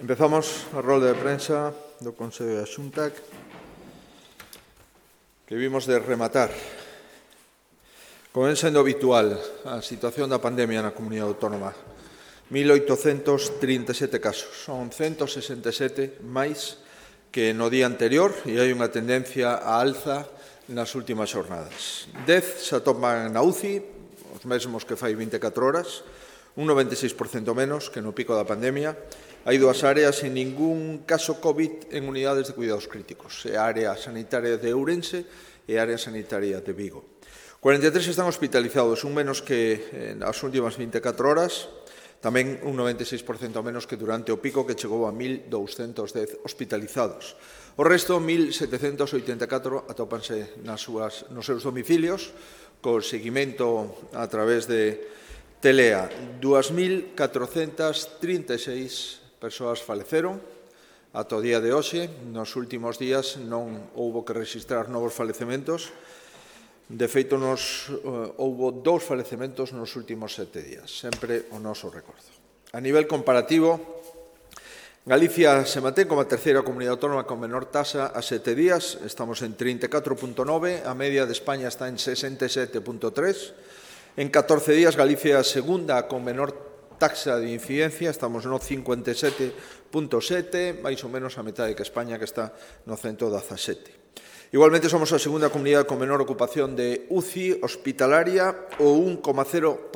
Empezamos a rolda de prensa do Consello da Xunta que vimos de rematar. Como ven sendo habitual a situación da pandemia na comunidade autónoma, 1.837 casos, son 167 máis que no día anterior e hai unha tendencia á alza nas últimas xornadas. 10 se atopan na UCI, os mesmos que fai 24 horas, un 96% menos que no pico da pandemia. Hai dúas áreas sin ningún caso COVID en unidades de cuidados críticos, a área sanitaria de Ourense e a área sanitaria de Vigo. 43 están hospitalizados, un menos que nas últimas 24 horas, tamén un 96% menos que durante o pico que chegou a 1.210 hospitalizados. O resto, 1.784, atópanse nos seus domicilios, co seguimento a través de Telea. 2.436 persoas faleceron ata o día de hoxe. Nos últimos días non houbo que registrar novos falecementos. De feito, houbo 2 falecementos nos últimos 7 días, sempre o noso recordo. A nivel comparativo, Galicia se mantén como a terceira comunidade autónoma con menor taxa a 7 días, estamos en 34,9, a media de España está en 67,3. En 14 días, Galicia é a segunda con menor taxa de incidencia, estamos no 57,7, máis ou menos a metade que España, que está no 117. Igualmente, somos a segunda comunidade con menor ocupación de UCI hospitalaria, o 1,0%,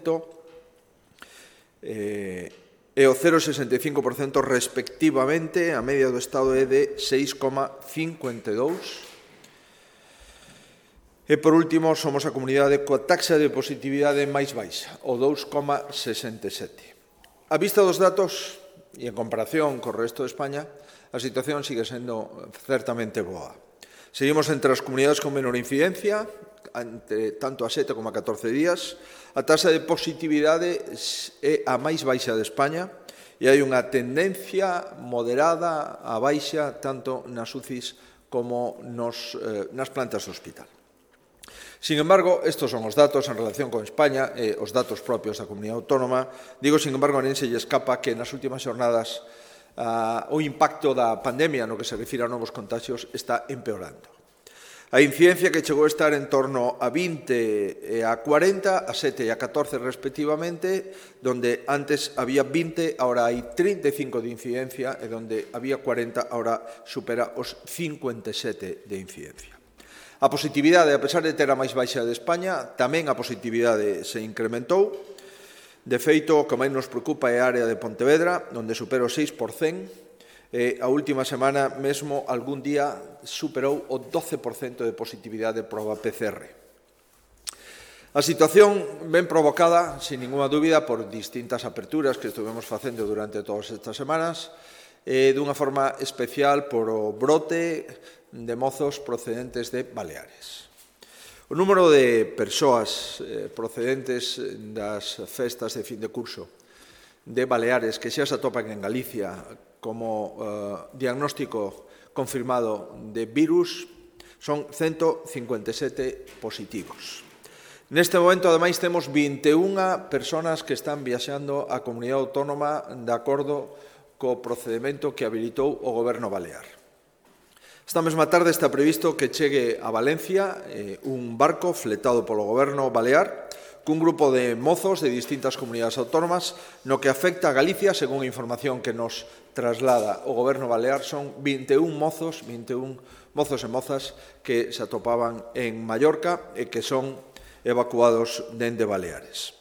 e o 0,65% respectivamente. A media do Estado é de 6,52%. E, por último, somos a comunidade coa taxa de positividade máis baixa, o 2,67. A vista dos datos, e en comparación co resto de España, a situación sigue sendo certamente boa. Seguimos entre as comunidades con menor incidencia, tanto a 7 como a 14 días. A taxa de positividade é a máis baixa de España e hai unha tendencia moderada a baixa tanto nas UCIs como nas plantas do hospital. Sin embargo, estes son os datos en relación con España, os datos propios da comunidade autónoma. Digo, sin embargo, a ninguén se lle escapa que nas últimas xornadas o impacto da pandemia no que se refire a novos contagios está empeorando. A incidencia que chegou a estar en torno a 20 e a 40, a 7 e a 14 respectivamente, donde antes había 20, ahora hai 35 de incidencia, e donde había 40, ahora supera os 57 de incidencia. A positividade, a pesar de ter a máis baixa de España, tamén a positividade se incrementou. De feito, o que máis nos preocupa é a área de Pontevedra, onde supera o 6%. A última semana mesmo, algún día, superou o 12% de positividade de proba PCR. A situación ven provocada, sin ninguna dúbida, por distintas aperturas que estuvemos facendo durante todas estas semanas, dunha forma especial por o brote de mozos procedentes de Baleares. O número de persoas procedentes das festas de fin de curso de Baleares que xa se atopan en Galicia como diagnóstico confirmado de virus son 157 positivos. Neste momento, ademais, temos 21 persoas que están viaxando á comunidade autónoma de acordo co procedimento que habilitou o Goberno Balear. Esta mesma tarde está previsto que chegue a Valencia un barco fletado polo Goberno Balear cun grupo de mozos de distintas comunidades autónomas. No que afecta a Galicia, según a información que nos traslada o Goberno Balear, son 21 mozos e mozas que se atopaban en Mallorca e que son evacuados dende Baleares.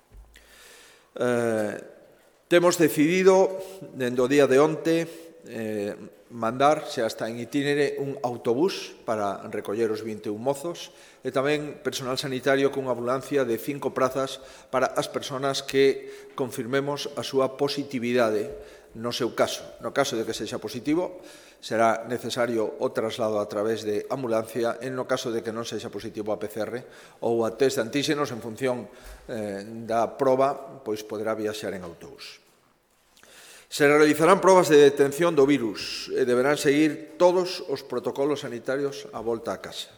Temos decidido, dende o día de onte, mandar, xa está en itinere, un autobús para recoller os 21 mozos e tamén personal sanitario cunha ambulancia de 5 prazas para as persoas que confirmemos a súa positividade no seu caso. No caso de que sexa positivo, será necesario o traslado a través de ambulancia. En no caso de que non sexa positivo a PCR ou a test de antíxenos, en función da proba, pois poderá viaxar en autobús. Se realizarán probas de detención do virus e deberán seguir todos os protocolos sanitarios á volta a casa.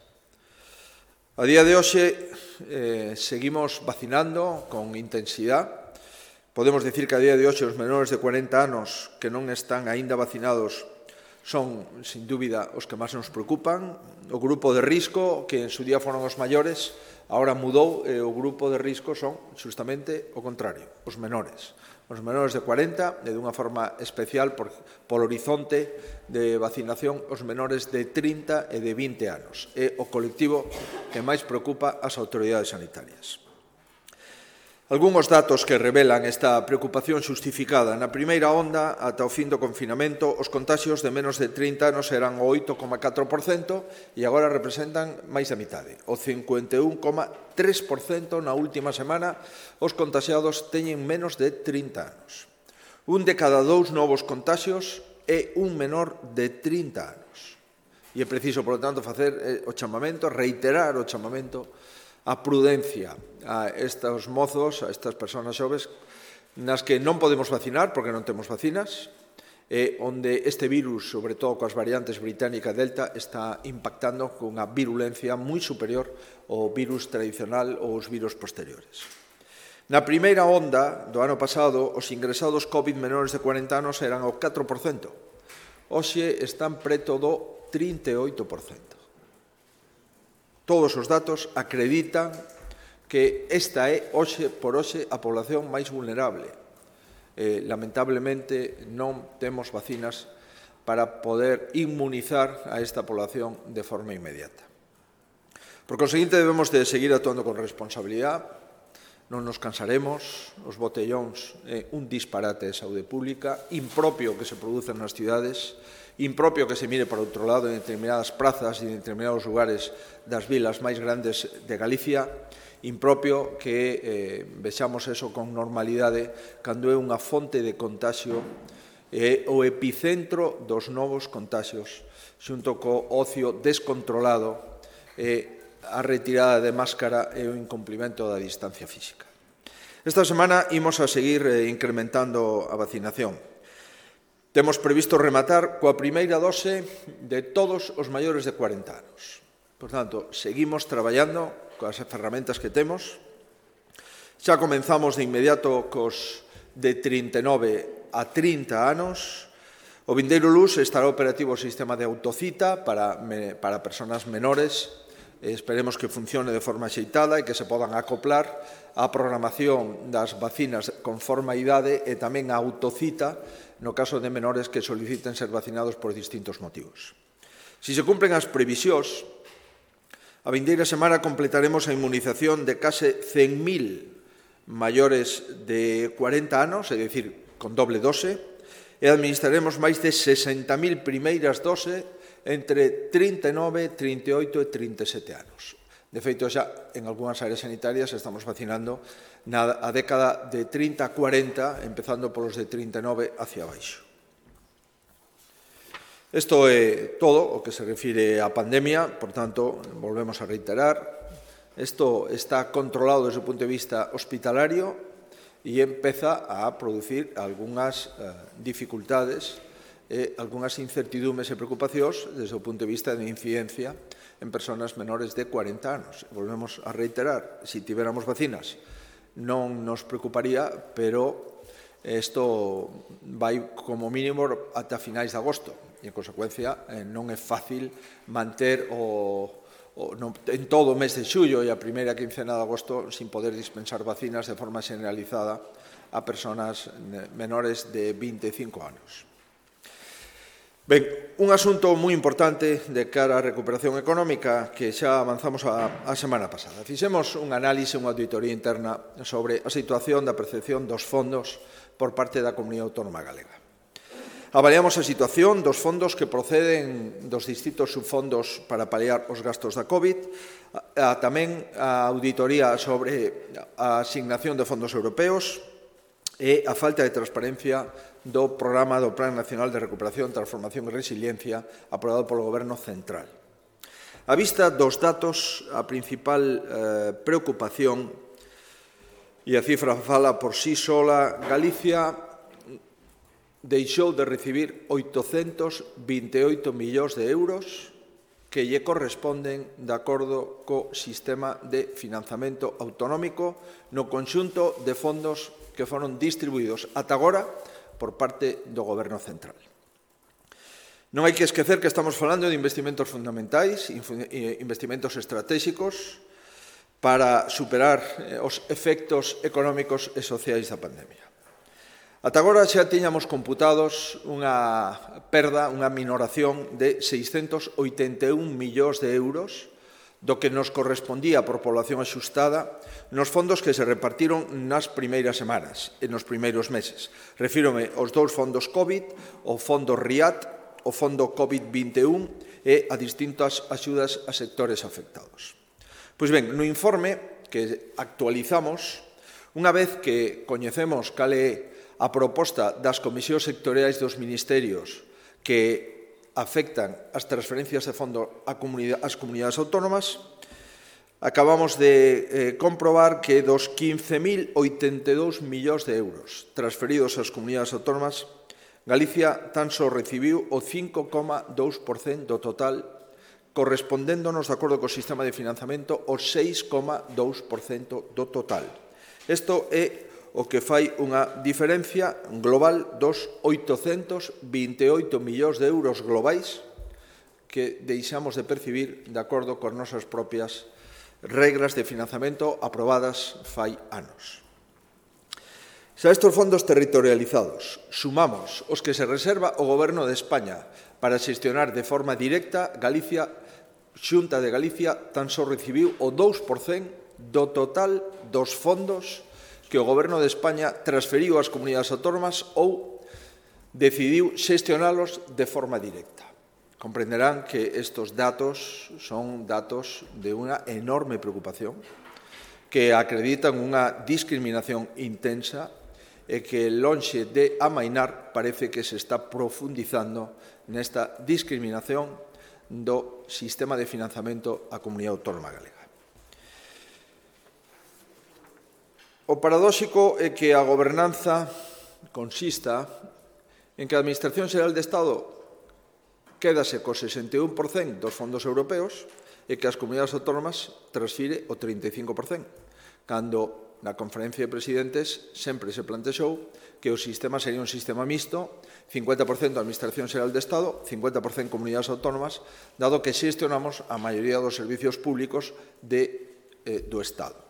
A día de hoxe seguimos vacinando con intensidade Podemos dicir que a día de hoxe os menores de 40 anos que non están aínda vacinados son, sin dúbida, os que máis nos preocupan. O grupo de risco, que en su día foron os maiores, agora mudou e o grupo de risco son, justamente, o contrario, os menores. Os menores de 40 e dunha forma especial polo horizonte de vacinación os menores de 30 e de 20 anos. É o colectivo que máis preocupa as autoridades sanitarias. Algúns datos que revelan esta preocupación xustificada. Na primeira onda, ata o fin do confinamento, os contaxios de menos de 30 anos eran o 8,4% e agora representan máis da mitade. O 51,3% na última semana, os contaxiados teñen menos de 30 anos. Un de cada 2 novos contaxios é un menor de 30 anos. E é preciso, por lo tanto, facer o chamamento, reiterar o chamamento a prudencia a estes mozos, a estas persoas xoves, nas que non podemos vacinar porque non temos vacinas, onde este virus, sobre todo coas variantes británica e delta, está impactando con unha virulencia moi superior ao virus tradicional ou os virus posteriores. Na primeira onda do ano pasado, os ingresados COVID menores de 40 anos eran o 4%. Hoxe están preto do 38%. Todos os datos acreditan que esta é, hoxe por hoxe, a población máis vulnerable. Lamentablemente, non temos vacinas para poder inmunizar a esta población de forma inmediata. Por conseguinte, debemos de seguir actuando con responsabilidade. Non nos cansaremos. Os botellóns é un disparate de saúde pública, impropio que se producen nas cidades, impropio que se mire para outro lado en determinadas prazas e en determinados lugares das vilas máis grandes de Galicia, impropio que vexamos eso con normalidade cando é unha fonte de contagio e o epicentro dos novos contagios, xunto co ocio descontrolado e a retirada de máscara e o incumplimento da distancia física. Esta semana imos a seguir incrementando a vacinación. Temos previsto rematar coa primeira dose de todos os maiores de 40 anos. Por tanto, seguimos traballando coas ferramentas que temos. Xa comenzamos de inmediato cos de 39 a 30 anos. O vindeiro luns estará operativo o sistema de autocita para persoas menores. Esperemos que funcione de forma axeitada e que se podan acoplar á programación das vacinas conforme a idade e tamén a autocita no caso de menores que soliciten ser vacinados por distintos motivos. Si se cumplen as previsións, a vindeira semana completaremos a inmunización de case 100.000 maiores de 40 anos, é dicir, con doble dose, e administraremos máis de 60.000 primeiras doses entre 39, 38 e 37 anos. De feito, xa en algunhas áreas sanitarias estamos vacinando a década de 30 a 40, empezando polos de 39 hacia baixo. Isto é todo o que se refire á pandemia, por tanto, volvemos a reiterar, isto está controlado desde o punto de vista hospitalario e empeza a producir algunhas dificultades e algunhas incertidumes e preocupacións desde o punto de vista de incidencia en persoas menores de 40 anos. Volvemos a reiterar, se tivéramos vacinas non nos preocuparía, pero isto vai como mínimo ata finais de agosto e, en consecuencia, non é fácil manter en todo o mes de xullo e a primeira quincena de agosto sin poder dispensar vacinas de forma generalizada a persoas menores de 25 anos. Ben, un asunto moi importante de cara á recuperación económica que xa avanzamos a semana pasada. Fixemos un análise, unha auditoría interna sobre a situación da percepción dos fondos por parte da Comunidade Autónoma Galega. Avaliamos a situación dos fondos que proceden dos distintos subfondos para paliar os gastos da COVID, tamén a auditoría sobre a asignación de fondos europeos e a falta de transparencia do programa do Plan Nacional de Recuperación, Transformación e Resiliencia aprobado polo Goberno Central. A vista dos datos, a principal preocupación, e a cifra fala por sí sola, Galicia deixou de recibir 828 millóns de euros que lle corresponden de acordo co sistema de financiamento autonómico no conxunto de fondos que foron distribuídos ata agora por parte do Goberno central. Non hai que esquecer que estamos falando de investimentos fundamentais, investimentos estratégicos para superar os efectos económicos e sociais da pandemia. Ata agora xa tiñamos computados unha perda, unha minoración de 681 millóns de euros do que nos correspondía por población axustada nos fondos que se repartiron nas primeiras semanas e nos primeiros meses. Refírome aos dous fondos COVID, o fondo RIAT, o fondo COVID-21 e a distintas axudas a sectores afectados. Pois ben, no informe que actualizamos, unha vez que coñecemos cal é a proposta das comisións sectoriais dos ministerios que afectan as transferencias de fondo ás comunidades autónomas, acabamos de comprobar que dos 15.082 millóns de euros transferidos ás comunidades autónomas, Galicia tan só recibiu o 5,2% do total, correspondéndonos, de acordo co sistema de financiamento, o 6,2% do total. Isto é o que fai unha diferencia global dos 828 millóns de euros globais que deixamos de percibir de acordo con nosas propias regras de financiamento aprobadas fai anos. Se a estes fondos territorializados sumamos os que se reserva o Goberno de España para xestionar de forma directa, Xunta de Galicia tan só recibiu o 2% do total dos fondos que o Goberno de España transferiu ás comunidades autónomas ou decidiu xestionalos de forma directa. Comprenderán que estes datos son datos de unha enorme preocupación, que acreditan unha discriminación intensa e que, lonxe de amainar, parece que se está profundizando nesta discriminación do sistema de financiamento á comunidade autónoma galega. O paradóxico é que a gobernanza consista en que a Administración Xeral de Estado quédase co 61% dos fondos europeos e que as comunidades autónomas transfire o 35%, cando na conferencia de presidentes sempre se plantexou que o sistema sería un sistema mixto, 50% Administración Xeral de Estado, 50% comunidades autónomas, dado que xestionamos a maioría dos servicios públicos do Estado.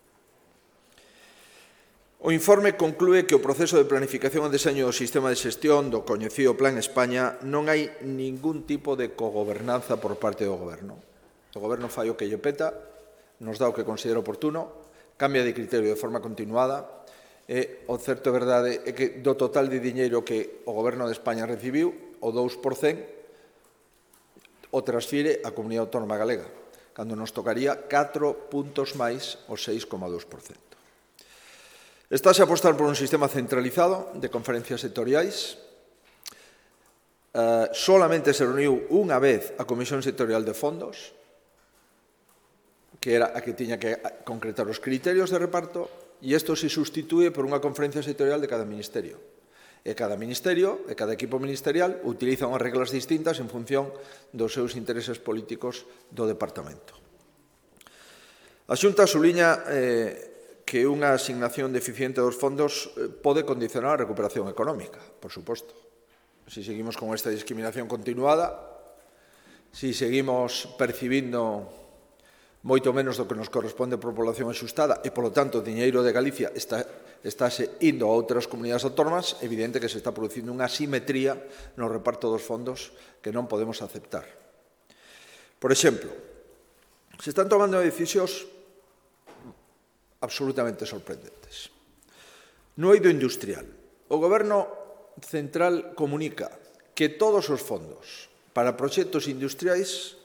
O informe conclúe que o proceso de planificación e deseño do sistema de xestión do coñecido Plan España non hai ningún tipo de cogobernanza por parte do Goberno. O Goberno fai o que lle peta, nos dá o que considera oportuno, cambia de criterio de forma continuada e o certo é verdade é que do total de diñeiro que o Goberno de España recibiu, o 2% o transfire á Comunidade Autónoma Galega, cando nos tocaría 4 puntos máis o 6,2%. Estáse a apostar por un sistema centralizado de conferencias sectoriais. Solamente se reuniu unha vez a Comisión Sectorial de Fondos, que era a que tiña que concretar os criterios de reparto, e isto se sustitúe por unha conferencia sectorial de cada ministerio. E cada ministerio, e cada equipo ministerial, utiliza unhas reglas distintas en función dos seus intereses políticos do departamento. A Xunta suliña que unha asignación deficiente dos fondos pode condicionar a recuperación económica, por suposto. Si seguimos con esta discriminación continuada, si seguimos percibindo moito menos do que nos corresponde por población axustada e, polo tanto, o diñeiro de Galicia estáse indo a outras comunidades autónomas, é evidente que se está producindo unha asimetría no reparto dos fondos que non podemos aceptar. Por exemplo, se están tomando decisións absolutamente sorprendentes. No eido industrial, o Goberno central comunica que todos os fondos para proxectos industriais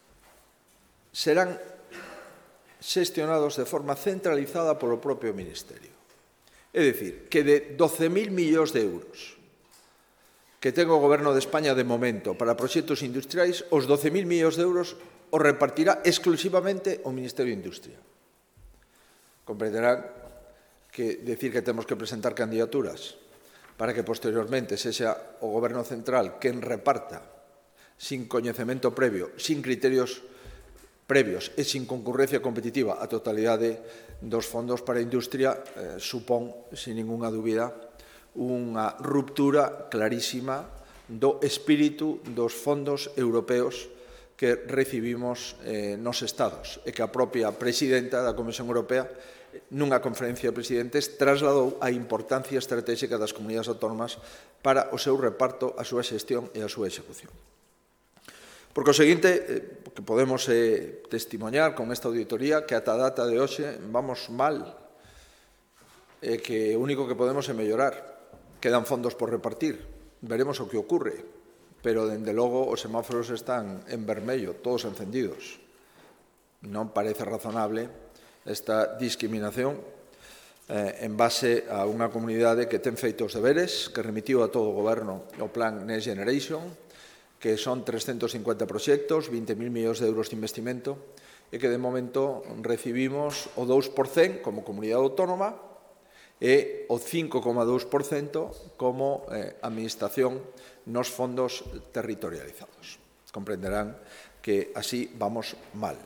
serán xestionados de forma centralizada polo propio Ministerio. É dicir, que de 12.000 millóns de euros que ten o Goberno de España de momento para proxectos industriais, os 12.000 millóns de euros os repartirá exclusivamente o Ministerio de Industria. Comprenderán que decir que temos que presentar candidaturas para que posteriormente sexa o Goberno central quen reparta sin coñecemento previo, sin criterios previos e sin concurrencia competitiva a totalidade dos fondos para a industria supón, sin ningunha dúbida, unha ruptura clarísima do espírito dos fondos europeos que recibimos nos Estados e que a propia presidenta da Comisión Europea nunha conferencia de presidentes trasladou a importancia estratégica das comunidades autónomas para o seu reparto, a súa xestión e a súa execución. Por conseguinte, que podemos testimoñar con esta auditoría que ata a data de hoxe vamos mal e que o único que podemos é mellorar. Quedan fondos por repartir, veremos o que ocurre, pero, dende logo, os semáforos están en vermello, todos encendidos. Non parece razonable esta discriminación en base a unha comunidade que ten feito os deberes, que remitiu a todo o goberno o plan Next Generation, que son 350 proxectos, 20.000 millóns de euros de investimento, e que, de momento, recibimos o 2% como comunidade autónoma e o 5,2% como administración nos fondos territorializados. Comprenderán que así vamos mal.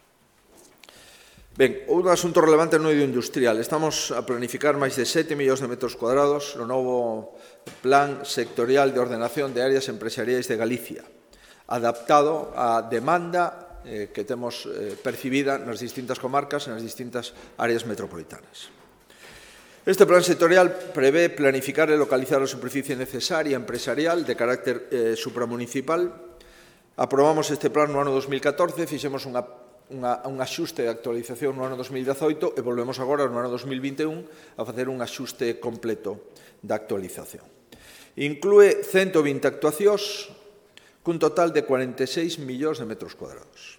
Ben, un asunto relevante no eido industrial. Estamos a planificar máis de 7 millóns de metros cuadrados no novo Plan Sectorial de Ordenación de Áreas Empresariais de Galicia, adaptado á demanda que temos percibida nas distintas comarcas e nas distintas áreas metropolitanas. Este plan sectorial prevé planificar e localizar a superficie necesaria empresarial de carácter supramunicipal. Aprobamos este plan no ano 2014, fixemos un axuste de actualización no ano 2018 e volvemos agora no ano 2021 a facer un axuste completo da actualización. Inclúe 120 actuacións cun total de 46 millóns de metros cuadrados.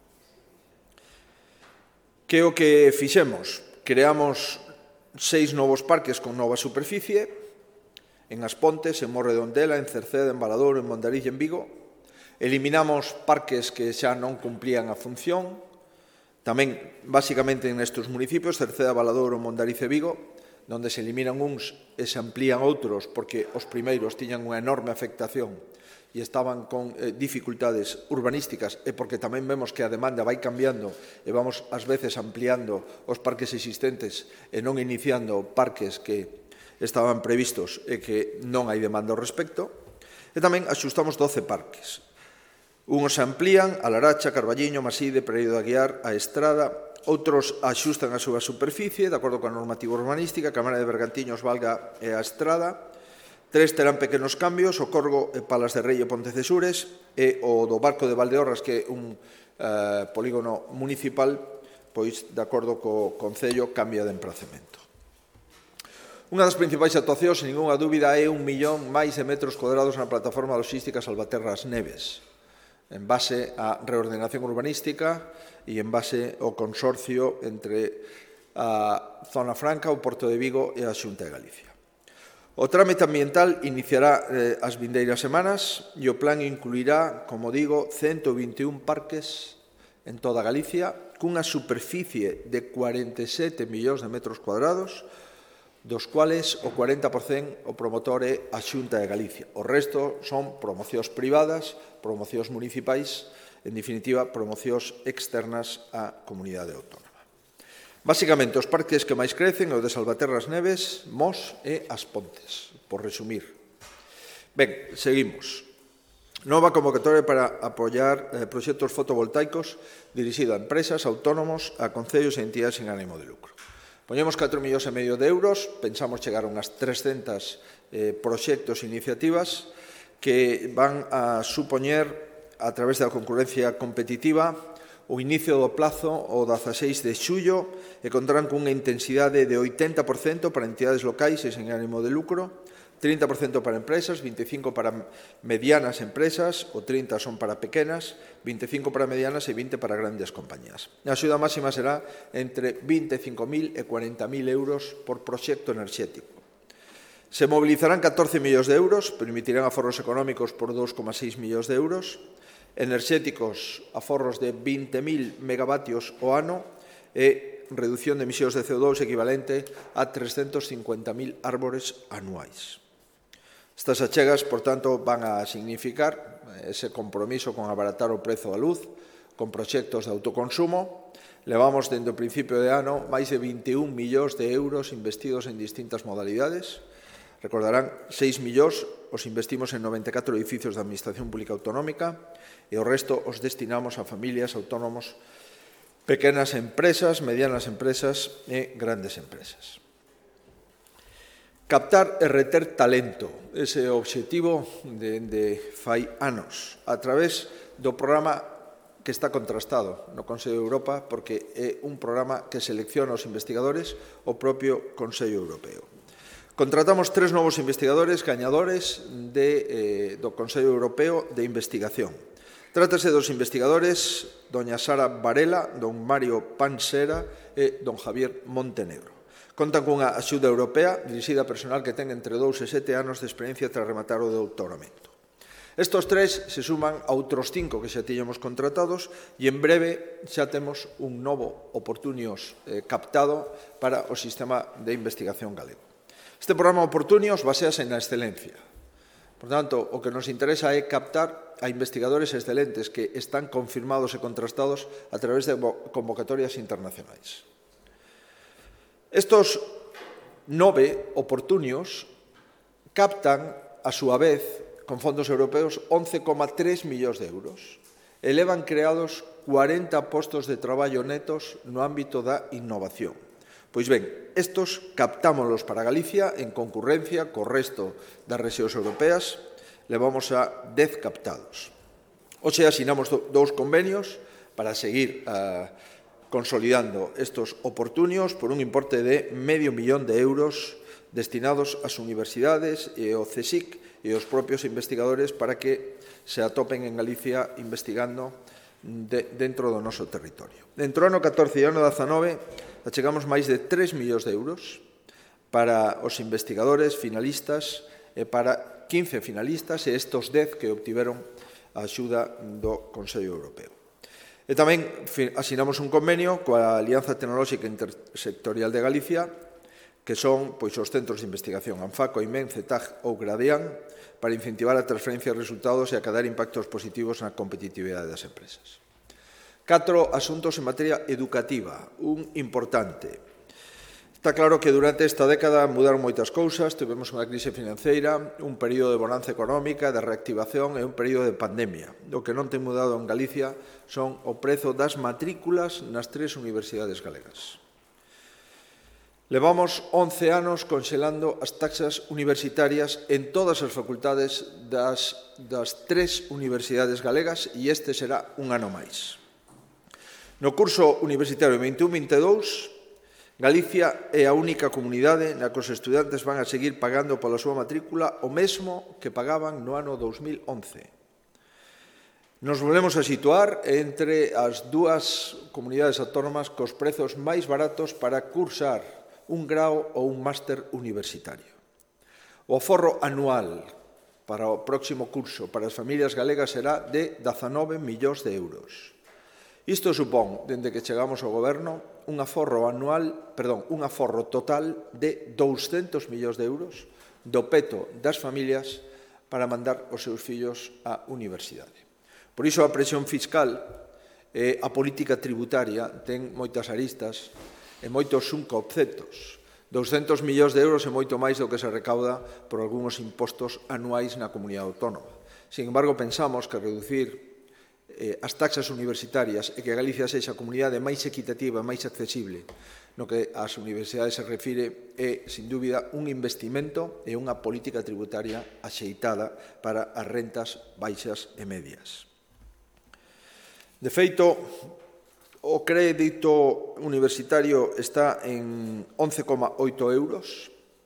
Que o que fixemos? Creamos 6 novos parques con nova superficie, en As Pontes, en Morredondela, en Cerceda, en Valadouro, en Mondariz e en Vigo. Eliminamos parques que xa non cumplían a función, tamén, basicamente, nestes municipios, Cerceda, Valadouro, Mondariz e Vigo, onde se eliminan uns e se amplían outros porque os primeiros tiñan unha enorme afectación e estaban con dificultades urbanísticas e porque tamén vemos que a demanda vai cambiando e vamos, ás veces, ampliando os parques existentes e non iniciando parques que estaban previstos e que non hai demanda ao respecto. E tamén axustamos 12 parques. Uns se amplían a Laracha, Carballiño, Maside, Pereiro de Aguiar, a Estrada. Outros axustan a súa superficie, de acordo coa normativa urbanística, Cámara de Bergantiños, Valga e a Estrada. 3 terán pequenos cambios, o Corgo, Palas de Rei e Pontecesures, e o do Barco de Valdeorras, que é un polígono municipal, pois, de acordo co Concello, cambia de emprazamento. Unha das principais actuacións, sen ninguna dúbida, é 1 millón máis de metros cuadrados na plataforma logística Salvaterras Neves, en base á reordenación urbanística e en base ao consorcio entre a Zona Franca, o Porto de Vigo e a Xunta de Galicia. O trámite ambiental iniciará as vindeiras semanas e o plan incluirá, como digo, 121 parques en toda Galicia, cunha superficie de 47 millóns de metros cuadrados, dos cuales o 40% o promotor é a Xunta de Galicia. O resto son promocións privadas, promocións municipais, en definitiva, promocións externas á comunidade autónoma. Basicamente, os parques que máis crecen é o de Salvaterras Neves, Mos e As Pontes, por resumir. Ben, seguimos. Nova convocatoria para apoiar proxectos fotovoltaicos dirixido a empresas, autónomos, a concellos e entidades sen ánimo de lucro. Poñemos 4,5 millóns de euros, pensamos chegar a unhas 300 proxectos e iniciativas que van a supoñer, a través da concurrencia competitiva, o inicio do plazo o 16 de xullo e contarán cunha intensidade de 80% para entidades locais e sen ánimo de lucro, 30% para empresas, 25% para medianas empresas, o 30% son para pequenas, 25% para medianas e 20% para grandes compañías. A axuda máxima será entre 25.000 e 40.000 euros por proxecto enerxético. Se mobilizarán 14 millóns de euros, permitirán aforros económicos por 2,6 millóns de euros, enerxéticos aforros de 20.000 megavatios ao ano e reducción de emisións de CO2 equivalente a 350.000 árbores anuais. Estas achegas, por tanto, van a significar ese compromiso con abaratar o prezo da luz, con proxectos de autoconsumo. Levamos, dende o principio de ano, máis de 21 millóns de euros investidos en distintas modalidades. Recordarán, 6 millóns os investimos en 94 edificios da Administración Pública Autonómica e o resto os destinamos a familias, autónomos, pequenas empresas, medianas empresas e grandes empresas. Captar e reter talento, ese é o obxectivo de fai anos, a través do programa que está contrastado no Consello de Europa, porque é un programa que selecciona os investigadores o propio Consello Europeo. Contratamos 3 novos investigadores gañadores do Consello Europeo de Investigación. Trátase dos investigadores doña Sara Varela, don Mario Pansera e don Javier Montenegro. Contan cunha axuda europea dirixida a personal que ten entre 2 e 7 anos de experiencia tras rematar o doutoramento. Estos 3 se suman a outros 5 que xa tiñamos contratados e en breve xa temos un novo Oportunios captado para o sistema de investigación galego. Este programa Oportunios basease na excelencia. Por tanto, o que nos interesa é captar a investigadores excelentes que están confirmados e contrastados a través de convocatorias internacionais. Estos 9 Oportunios captan, a súa vez, con fondos europeos, 11,3 millóns de euros. Elevan creados 40 postos de traballo netos no ámbito da innovación. Pois ben, estos captámonos para Galicia en concurrencia co resto das rexións europeas. Levamos a 10 captados. Hoxe asinamos 2 convenios para seguir consolidando estos Oportunios por un importe de €500,000 destinados ás universidades e ao CSIC e aos propios investigadores para que se atopen en Galicia investigando dentro do noso territorio. Dentro do ano 14 e ano 19 achegamos máis de €3 millóns para os investigadores finalistas e para 15 finalistas e estos 10 que obtiveron a axuda do Consello Europeo. E tamén asinamos un convenio coa Alianza Tecnolóxica Intersectorial de Galicia, que son os centros de investigación ANFAC, COIMEN, CETAG ou Gradián, para incentivar a transferencia de resultados e acadar impactos positivos na competitividade das empresas. 4 asuntos en materia educativa, un importante. Está claro que durante esta década mudaron moitas cousas, tivemos unha crise financeira, un período de bonanza económica, de reactivación e un período de pandemia. O que non ten mudado en Galicia son o prezo das matrículas nas 3 universidades galegas. Levamos 11 anos conxelando as taxas universitarias en todas as facultades das 3 universidades galegas e este será un ano máis. No curso universitario 21-22, Galicia é a única comunidade na que os estudantes van a seguir pagando pola súa matrícula o mesmo que pagaban no ano 2011. Nos volvemos a situar entre as 2 comunidades autónomas cos prezos máis baratos para cursar un grao ou un máster universitario. O aforro anual para o próximo curso para as familias galegas será de €19 millóns. Isto supón, dende que chegamos ao goberno, un aforro total de €200 millóns do peto das familias para mandar os seus fillos á universidade. Por iso a presión fiscal e a política tributaria ten moitas aristas e moitos subconceptos. €200 millóns é moito máis do que se recauda por algúns impostos anuais na comunidade autónoma. Sin embargo, pensamos que reducir as taxas universitarias e que Galicia sexa a comunidade máis equitativa e máis accesible no que ás universidades se refire é, sin dúbida, un investimento e unha política tributaria axeitada para as rentas baixas e medias. De feito, o crédito universitario está en €11,8,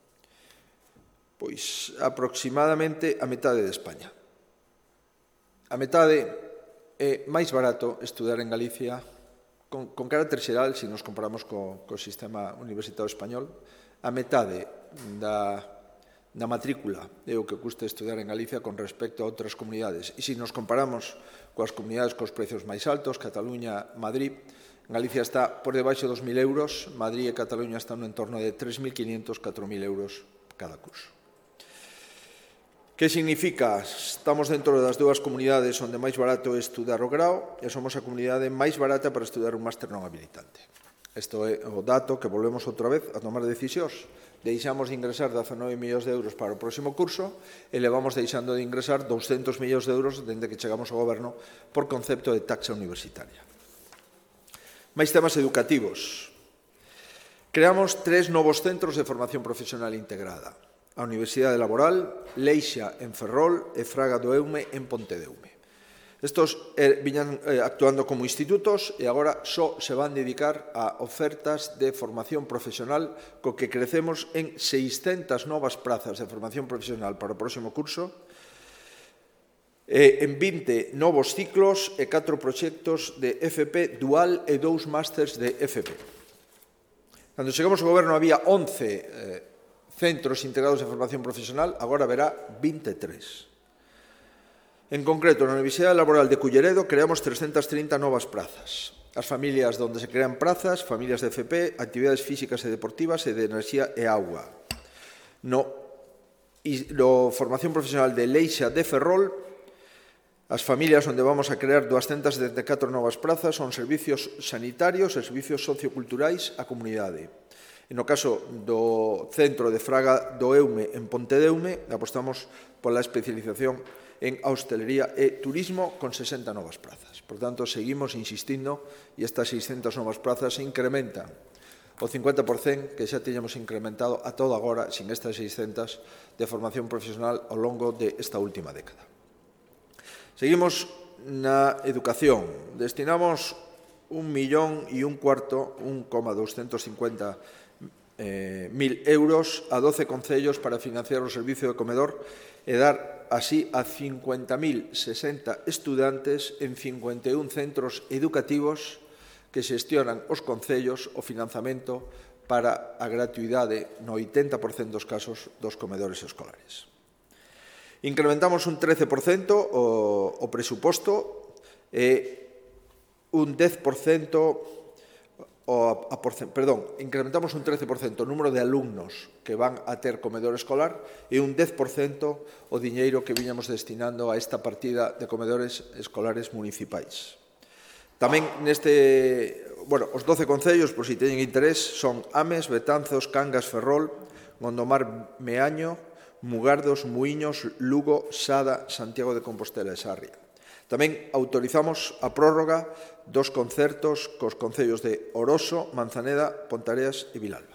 pois aproximadamente a metade de España. A metade é máis barato estudar en Galicia con carácter xeral, se nos comparamos co sistema universitario español, a metade da matrícula é o que custa estudar en Galicia con respecto a outras comunidades. E se nos comparamos coas comunidades cos precios máis altos, Cataluña, Madrid, Galicia está por debaixo dos €1.000, Madrid e Cataluña están no entorno de 3.500, 4.000 € cada curso. Que significa? Estamos dentro das dúas comunidades onde máis barato é estudar o grao e somos a comunidade máis barata para estudar un máster non habilitante. Isto é o dato que volvemos outra vez a tomar decisións. Deixamos de ingresar 19 millóns de euros para o próximo curso e levamos deixando de ingresar 200 millóns de euros dende que chegamos ao goberno por concepto de taxa universitaria. Máis temas educativos. Creamos 3 novos centros de formación profesional integrada. A Universidade Laboral, Leixa en Ferrol e Fraga do Eume en Pontedeume. Estos viñan actuando como institutos e agora só se van dedicar a ofertas de formación profesional, co que crecemos en 600 novas prazas de formación profesional para o próximo curso, en 20 novos ciclos e 4 proxectos de FP dual e 2 másters de FP. Cando chegamos ao goberno había 11 centros integrados de formación profesional, agora haberá 23. En concreto, na Universidade Laboral de Culleredo creamos 330 novas prazas. As familias onde se crean prazas, familias de FP, actividades físicas e deportivas e de enerxía e auga. No formación profesional de Leixa de Ferrol, as familias onde vamos a crear 274 novas prazas son servicios sanitarios e servicios socioculturais á comunidade. E no caso do centro de Fraga do Eume en Pontedeume, apostamos pola especialización en hostelería e turismo con 60 novas prazas. Por tanto, seguimos insistindo e estas 600 novas prazas se incrementan o 50% que xa tiñamos incrementado a todo agora, sin estas 600 de formación profesional ao longo desta última década. Seguimos na educación. Destinamos 1.250.000 euros a 12 concellos para financiar o servicio de comedor e dar así a 50.060 estudantes en 51 centros educativos que xestionan os concellos o financiamento para a gratuidade no 80% dos casos dos comedores escolares. Incrementamos un 13% o presuposto e un 10% incrementamos un 13% o número de alumnos que van a ter comedor escolar e un 10% o diñeiro que viñamos destinando a esta partida de comedores escolares municipais. Tamén os 12 concellos, por si teñen interés, son Ames, Betanzos, Cangas, Ferrol, Gondomar, Meaño, Mugardos, Muíños, Lugo, Sada, Santiago de Compostela e Sarria. Tamén autorizamos a prórroga dos concertos cos concellos de Oroso, Manzaneda, Pontareas e Vilalba.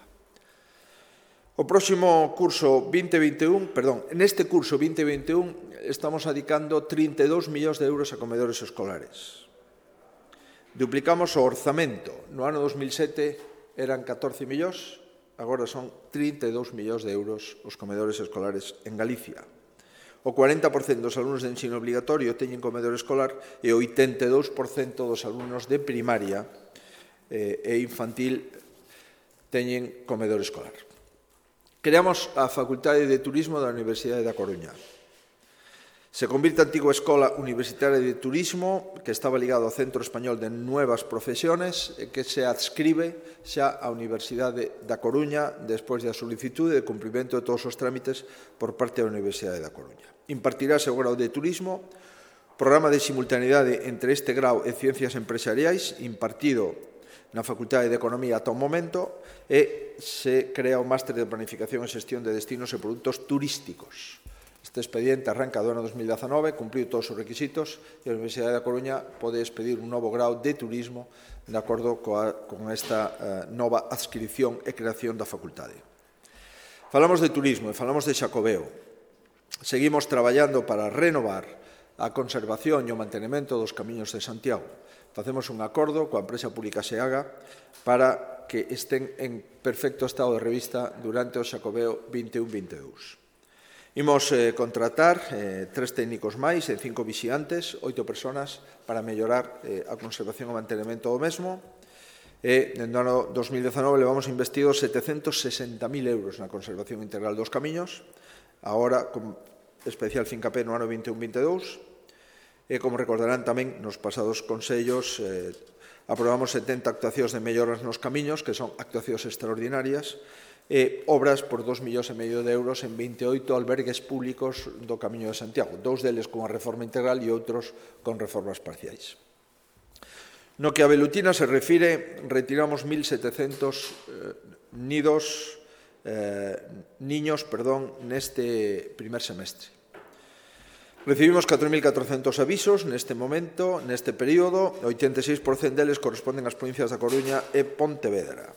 Neste curso 2021 estamos adicando 32 millóns de euros a comedores escolares. Duplicamos o orzamento. No ano 2007 eran 14 millóns, agora son 32 millóns de euros os comedores escolares en Galicia. O 40% dos alumnos de ensino obligatorio teñen comedor escolar e o 82% dos alumnos de primaria e infantil teñen comedor escolar. Creamos a Facultade de Turismo da Universidade da Coruña. Se convirte a antiga Escola Universitaria de Turismo, que estaba ligado ao Centro Español de Nuevas Profesiones, e que se adscribe xa á Universidade da Coruña despois da solicitude de cumprimento de todos os trámites por parte da Universidade da Coruña. Impartirase o grau de Turismo, programa de simultaneidade entre este grau e Ciencias Empresariais, impartido na Facultade de Economía ata o momento, e se crea o Máster de Planificación e Xestión de Destinos e Produtos Turísticos. Este expediente arranca do ano 2019, cumpliu todos os requisitos e a Universidade da Coruña pode expedir un novo grau de turismo de acordo con esta nova adscripción e creación da facultade. Falamos de turismo e falamos de Xacobeo. Seguimos traballando para renovar a conservación e o mantenimento dos camiños de Santiago. Facemos un acordo coa empresa pública SEAGA para que estén en perfecto estado de revista durante o Xacobeo 21-22. Imos contratar 3 técnicos máis e 5 vixiantes, 8 persoas para mellorar a conservación e o mantenimento do mesmo. E no ano 2019 levamos investido 760.000 euros na conservación integral dos camiños, agora con especial fincapé no ano 21-22. E como recordarán tamén, nos pasados consellos aprobamos 70 actuacións de melloras nos camiños, que son actuacións extraordinarias, e obras por 2,5 millóns de euros en 28 albergues públicos do Camiño de Santiago, dous deles con a reforma integral e outros con reformas parciais. No que a velutina se refire, retiramos 1.700 niños neste primer semestre. Recibimos 4.400 avisos neste momento, neste período, 86% deles corresponden ás provincias da Coruña e Pontevedra.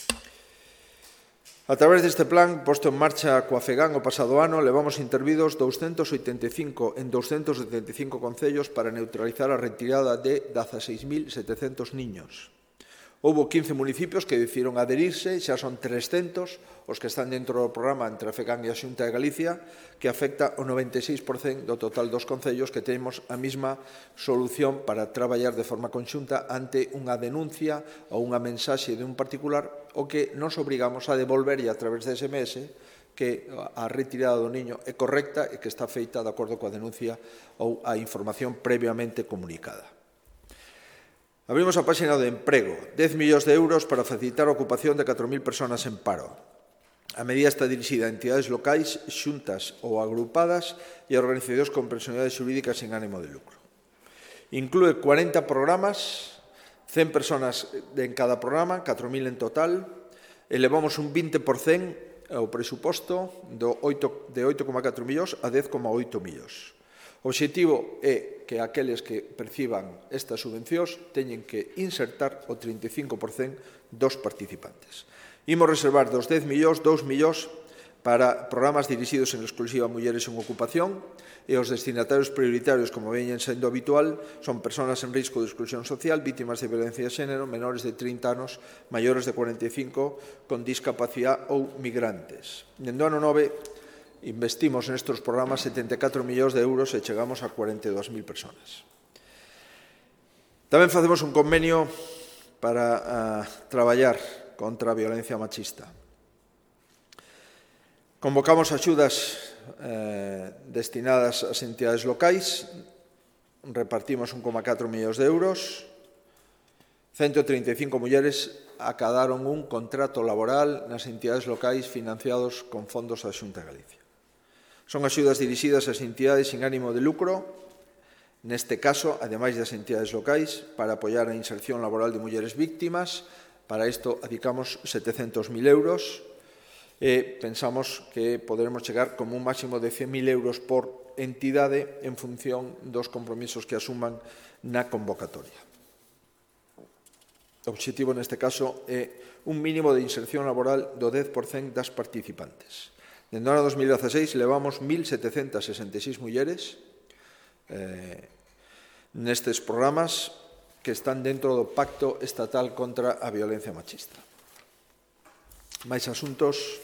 A través deste plan, posto en marcha coa FEGAN o pasado ano, levamos intervidos 285 concellos para neutralizar a retirada de 16.700 niños. Houbo 15 municipios que decidiron adherirse, xa son 300 os que están dentro do programa entre a FEGAN e a Xunta de Galicia, que afecta o 96% do total dos concellos que temos a mesma solución para traballar de forma conxunta ante unha denuncia ou unha mensaxe de un particular, o que nos obrigamos a devolver a través de SMS que a retirada do niño é correcta e que está feita de acordo coa denuncia ou a información previamente comunicada. Abrimos a páxina de emprego, 10 millóns de euros para facilitar a ocupación de 4.000 personas en paro. A medida está dirixida a entidades locais, xuntas ou agrupadas e a organizacións con personalidades xurídicas sen ánimo de lucro. Inclúe 40 programas, 100 personas en cada programa, 4.000 en total. Elevamos un 20% o presuposto de 8,4 millóns a 10,8 millóns. O obxectivo é que aqueles que perciban estas subvencións teñen que insertar o 35% dos participantes. Imos reservar dos 10 millóns, 2 millóns para programas dirixidos en exclusiva a mulleres en ocupación e os destinatarios prioritarios, como veñen sendo habitual, son persoas en risco de exclusión social, vítimas de violencia de xénero, menores de 30 anos, maiores de 45, con discapacidade ou migrantes. Dende o ano 9, investimos nestes programas 74 millóns de euros e chegamos a 42.000 personas. Tamén facemos un convenio para traballar contra a violencia machista. Convocamos axudas destinadas ás entidades locais, repartimos 1,4 millóns de euros, 135 mulleres acadaron un contrato laboral nas entidades locais financiados con fondos da Xunta de Galicia. Son axudas dirixidas ás entidades sin ánimo de lucro, neste caso, ademais das entidades locais, para apoiar a inserción laboral de mulleres víctimas. Para isto, adicamos 700.000 euros e pensamos que poderemos chegar como un máximo de 100.000 euros por entidade en función dos compromisos que asuman na convocatoria. O obxectivo neste caso é un mínimo de inserción laboral do 10% das participantes. Dende o ano 2016 levamos 1.766 mulleres nestes programas que están dentro do Pacto Estatal contra a Violencia Machista. Máis asuntos.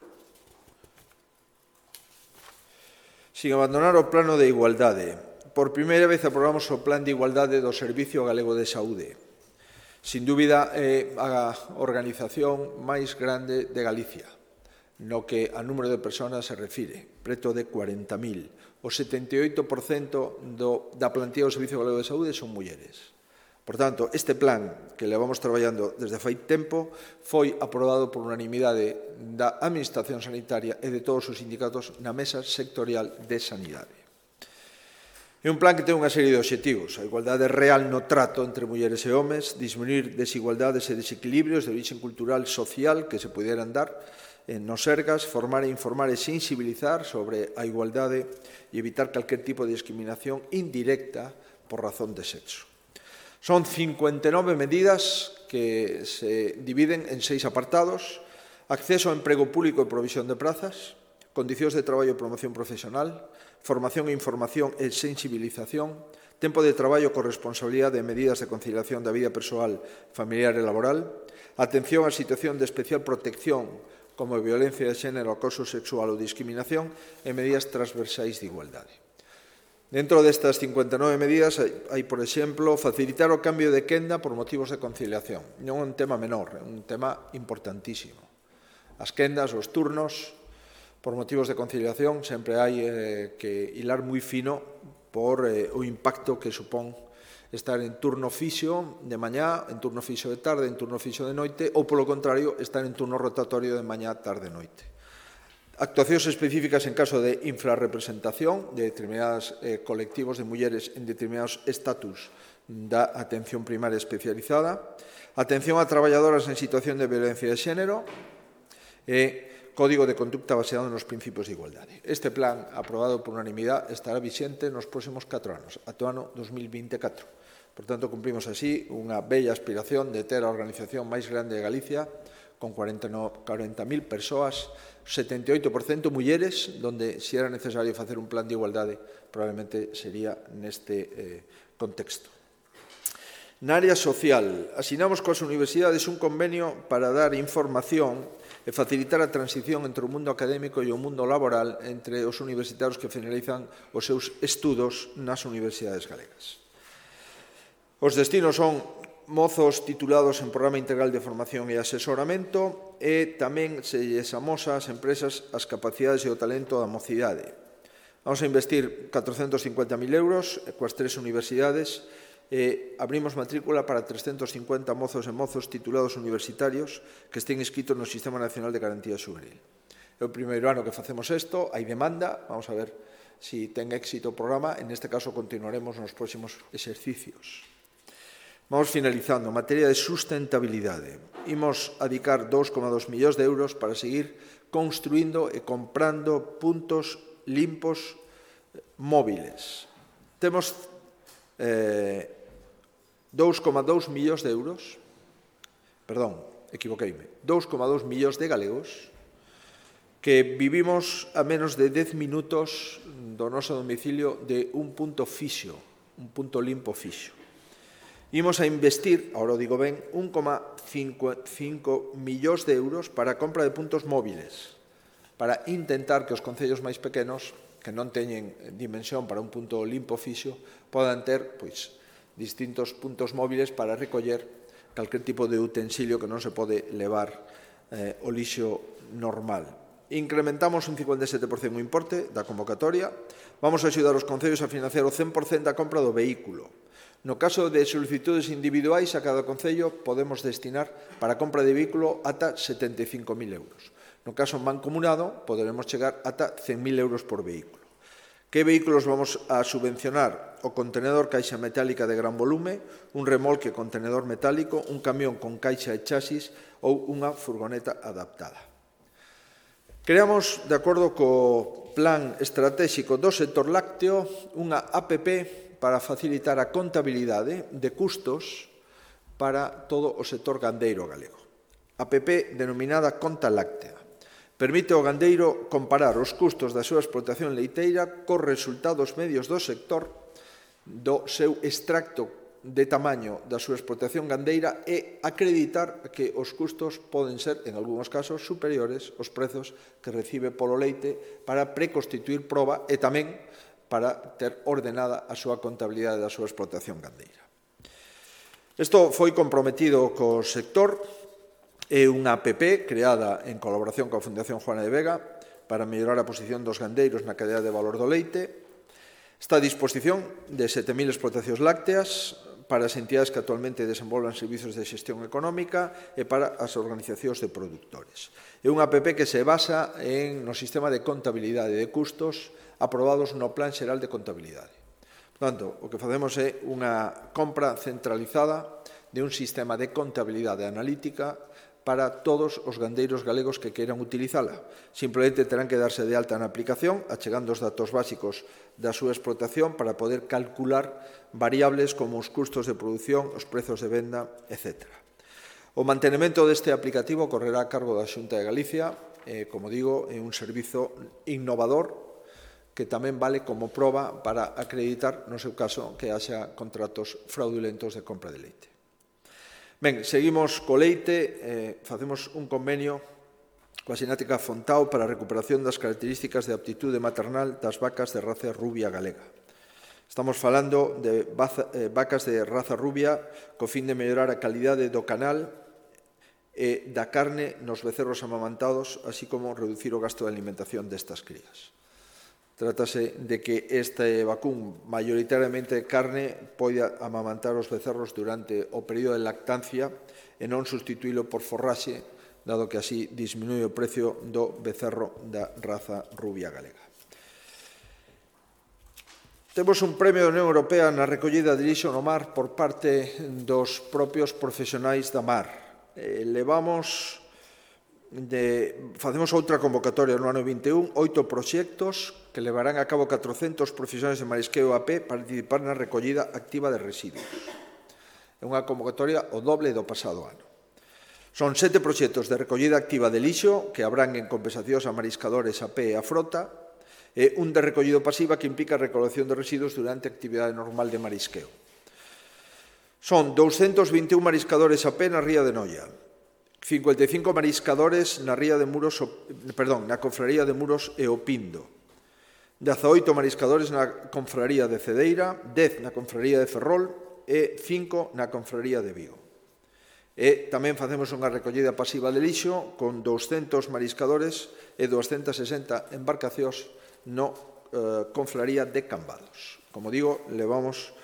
Sin abandonar o plano de igualdade. Por primeira vez aprobamos o plan de igualdade do Servicio Galego de Saúde. Sin dúbida é a organización máis grande de Galicia, no que a número de persoas se refire, preto de 40.000. O 78% da plantilla do Servicio Galego de Saúde son mulleres. Por tanto, este plan que levamos traballando desde fai tempo foi aprobado por unanimidade da Administración Sanitaria e de todos os sindicatos na Mesa Sectorial de Sanidade. É un plan que ten unha serie de obxectivos: a igualdade real no trato entre mulleres e homes, disminuir desigualdades e desequilibrios de origen cultural social que se puderan dar nos Sergas, formar e informar e sensibilizar sobre a igualdade e evitar calquer tipo de discriminación indirecta por razón de sexo. Son 59 medidas que se dividen en 6 apartados: acceso ao emprego público e provisión de prazas, condicións de traballo e promoción profesional, formación e información e sensibilización, tempo de traballo con responsabilidade e medidas de conciliación da vida persoal, familiar e laboral, atención á situación de especial protección como violencia de xénero, acoso sexual ou discriminación e medidas transversais de igualdade. Dentro destas 59 medidas hai, por exemplo, facilitar o cambio de quenda por motivos de conciliación. Non é un tema menor, é un tema importantísimo. As quendas, os turnos, por motivos de conciliación, sempre hai que hilar moi fino por o impacto que supón estar en turno fixo de mañá, en turno fixo de tarde, en turno fixo de noite, ou, polo contrario, estar en turno rotatorio de mañá, tarde e noite. Actuacións específicas en caso de infrarrepresentación de determinados colectivos de mulleres en determinados estatus da atención primaria especializada, atención a traballadoras en situación de violencia de xénero e Código de Conducta baseado nos principios de igualdade. Este plan, aprobado por unanimidade, estará vixente nos próximos 4 anos, ata o ano 2024. Por tanto, cumprimos así unha bella aspiración de ter a organización máis grande de Galicia, con 40.000 persoas, 78% mulleres, donde, se era necesario facer un plan de igualdade, probablemente sería neste contexto. Na área social, asinamos coas universidades un convenio para dar información e facilitar a transición entre o mundo académico e o mundo laboral entre os universitarios que finalizan os seus estudos nas universidades galegas. Os destinos son mozos titulados en Programa Integral de Formación e Asesoramento e tamén se lles amosa ás empresas as capacidades e o talento da mocidade. Vamos a investir 450.000 euros coas 3 universidades e abrimos matrícula para 350 mozos e mozos titulados universitarios que estén inscritos no Sistema Nacional de Garantía Xuvenil. É o primeiro ano que facemos isto, hai demanda, vamos a ver se ten éxito o programa, en este caso continuaremos nos próximos exercicios. Vamos finalizando, en materia de sustentabilidade. Imos adicar 2,2 millóns de euros para seguir construindo e comprando puntos limpos móviles. Temos 2,2 millóns de euros, perdón, equivoqueime, 2,2 millóns de galegos que vivimos a menos de 10 minutos do noso domicilio de un punto fixo, un punto limpo fixo. Imos a investir, agora o digo ben, 1,5 millóns de euros para a compra de puntos móviles, para intentar que os concellos máis pequenos, que non teñen dimensión para un punto limpo fixo, podan ter distintos puntos móviles para recoller calquer tipo de utensilio que non se pode levar o lixo normal. Incrementamos un 57% o importe da convocatoria. Vamos a axudar os concellos a financiar o 100% da compra do vehículo. No caso de solicitudes individuais, a cada concello podemos destinar para a compra de vehículo ata 75.000 euros. No caso mancomunado, poderemos chegar ata 100.000 euros por vehículo. Que vehículos vamos a subvencionar? O contenedor caixa metálica de gran volume, un remolque contenedor metálico, un camión con caixa e chasis ou unha furgoneta adaptada. Creamos, de acordo co plan estratégico do sector lácteo, unha APP para facilitar a contabilidade de custos para todo o sector gandeiro galego. APP denominada Conta Láctea. Permite ao gandeiro comparar os custos da súa explotación leiteira cos resultados medios do sector, do seu extracto de tamaño da súa explotación gandeira e acreditar que os custos poden ser, en algúns casos, superiores aos prezos que recibe polo leite para preconstituir proba e tamén para ter ordenada a súa contabilidade da súa explotación gandeira. Isto foi comprometido co sector. É unha APP creada en colaboración coa Fundación Juana de Vega para mellorar a posición dos gandeiros na cadea de valor do leite. Está a disposición de 7.000 explotacións lácteas para as entidades que actualmente desenvolvan servizos de xestión económica e para as organizacións de produtores. É unha APP que se basa no sistema de contabilidade de custos aprobados no Plan Xeral de Contabilidade. Por tanto, o que facemos é unha compra centralizada de un sistema de contabilidade analítica para todos os gandeiros galegos que queiran utilizala. Simplemente terán que darse de alta na aplicación, achegando os datos básicos da súa explotación para poder calcular variables como os custos de produción, os prezos de venda, etc. O mantenimento deste aplicativo correrá a cargo da Xunta de Galicia, como digo, é un servizo innovador que tamén vale como proba para acreditar, no seu caso, que haxa contratos fraudulentos de compra de leite. Ben, seguimos co leite, facemos un convenio coa Sinática Fontao para a recuperación das características de aptitude maternal das vacas de raza rubia galega. Estamos falando de vacas de raza rubia co fin de mellorar a calidade do canal e da carne nos becerros amamantados, así como reducir o gasto de alimentación destas crías. Trátase de que este vacún, maioritariamente de carne, poida amamantar os becerros durante o período de lactancia e non sustituílo por forraxe, dado que así disminúe o precio do becerro da raza rubia galega. Temos un premio da Unión Europea na recollida de lixo no mar por parte dos propios profesionais da mar. Facemos outra convocatoria no ano 21, 8 proxectos que levarán a cabo 400 profesionais de marisqueo a pé para participar na recollida activa de residuos. É unha convocatoria o doble do pasado ano. Son 7 proxectos de recollida activa de lixo que abranguen compensacións a mariscadores a pé e a frota, e un de recollido pasiva que implica a recolección de residuos durante a actividade normal de marisqueo. Son 221 mariscadores a pé na ría de Noia, 55 mariscadores na confraría de Muros e o Pindo, 18 mariscadores na confraría de Cedeira, 10 na confraría de Ferrol e 5 na confraría de Vigo. E tamén facemos unha recollida pasiva de lixo con 200 mariscadores e 260 embarcacións no confraría de Cambados. Como digo, levamos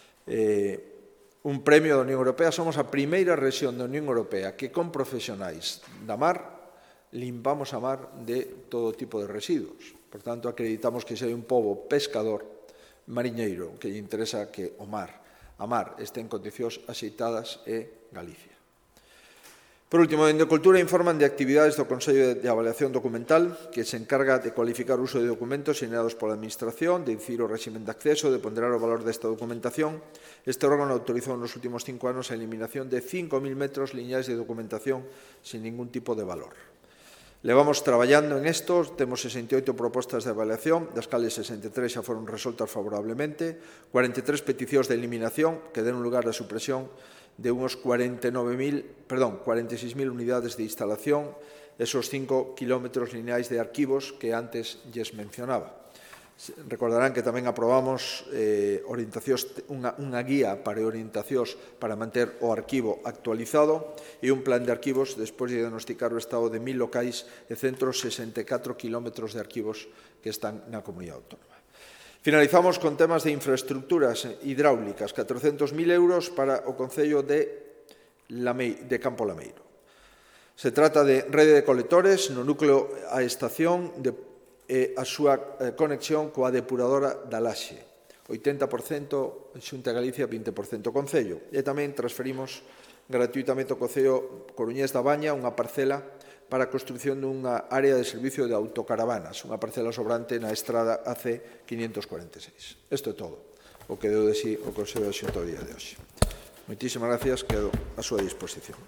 un premio da Unión Europea. Somos a primeira rexión da Unión Europea que con profesionais da mar limpamos a mar de todo tipo de residuos. Por tanto, acreditamos que se hai un pobo pescador mariñeiro que lle interesa que a mar este en condicións axeitadas e Galicia. Por último, dende Cultura informan de actividades do Consello de Avaliación Documental que se encarga de cualificar o uso de documentos xenerados pola Administración, de incidir o réximen de acceso, de ponderar o valor desta documentación. Este órgano autorizou nos últimos 5 anos a eliminación de 5.000 metros lineais de documentación sin ningún tipo de valor. Levamos traballando en isto, temos 68 propostas de avaliación, das cales 63 xa foron resoltas favorablemente, 43 peticións de eliminación que deron lugar á supresión de unos 46.000 unidades de instalación, esos 5 kilómetros lineais de arquivos que antes lles mencionaba. Recordarán que tamén aprobamos unha guía para orientacións para manter o arquivo actualizado e un plan de arquivos despois de diagnosticar o estado de 1.000 locais e 164 kilómetros de arquivos que están na comunidade autónoma. Finalizamos con temas de infraestructuras hidráulicas, 400.000 euros para o Concello de Campo Lameiro. Se trata de rede de colectores no núcleo a estación e a súa conexión coa depuradora da Laxe, 80% Xunta de Galicia, 20% Concello. E tamén transferimos gratuitamente ao Concello Coruñés da Baña unha parcela para a construción dunha área de servicio de autocaravanas, unha parcela sobrante na estrada AC 546. Isto é todo o que deu de si o Consello da Xunta o día de hoxe. Moitísimas gracias, quedo a súa disposición.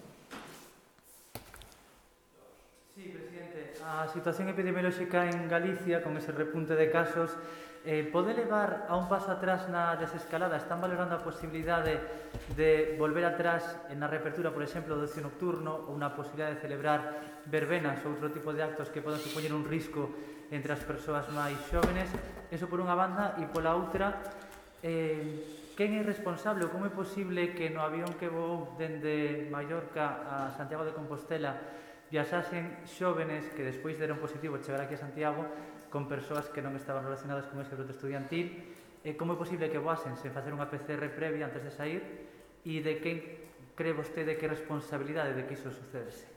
Sí, presidente, a situación epidemiolóxica en Galicia, con ese repunte de casos, pode levar a un paso atrás na desescalada? Están valorando a posibilidade de volver atrás na reapertura, por exemplo, do ocio nocturno ou na posibilidade de celebrar verbenas ou outro tipo de actos que poden supoñer un risco entre as persoas máis xóvenes? Eso por unha banda, e pola outra, quen é responsable ou como é posible que no avión que voou dende Mallorca a Santiago de Compostela viaxasen xóvenes que despois deron positivo chegar aquí a Santiago con persoas que non estaban relacionadas con ese brote estudiantil? Como é posible que voasen sen facer unha PCR previa antes de sair? E de quen cree vostede que é responsabilidade de que iso sucedese?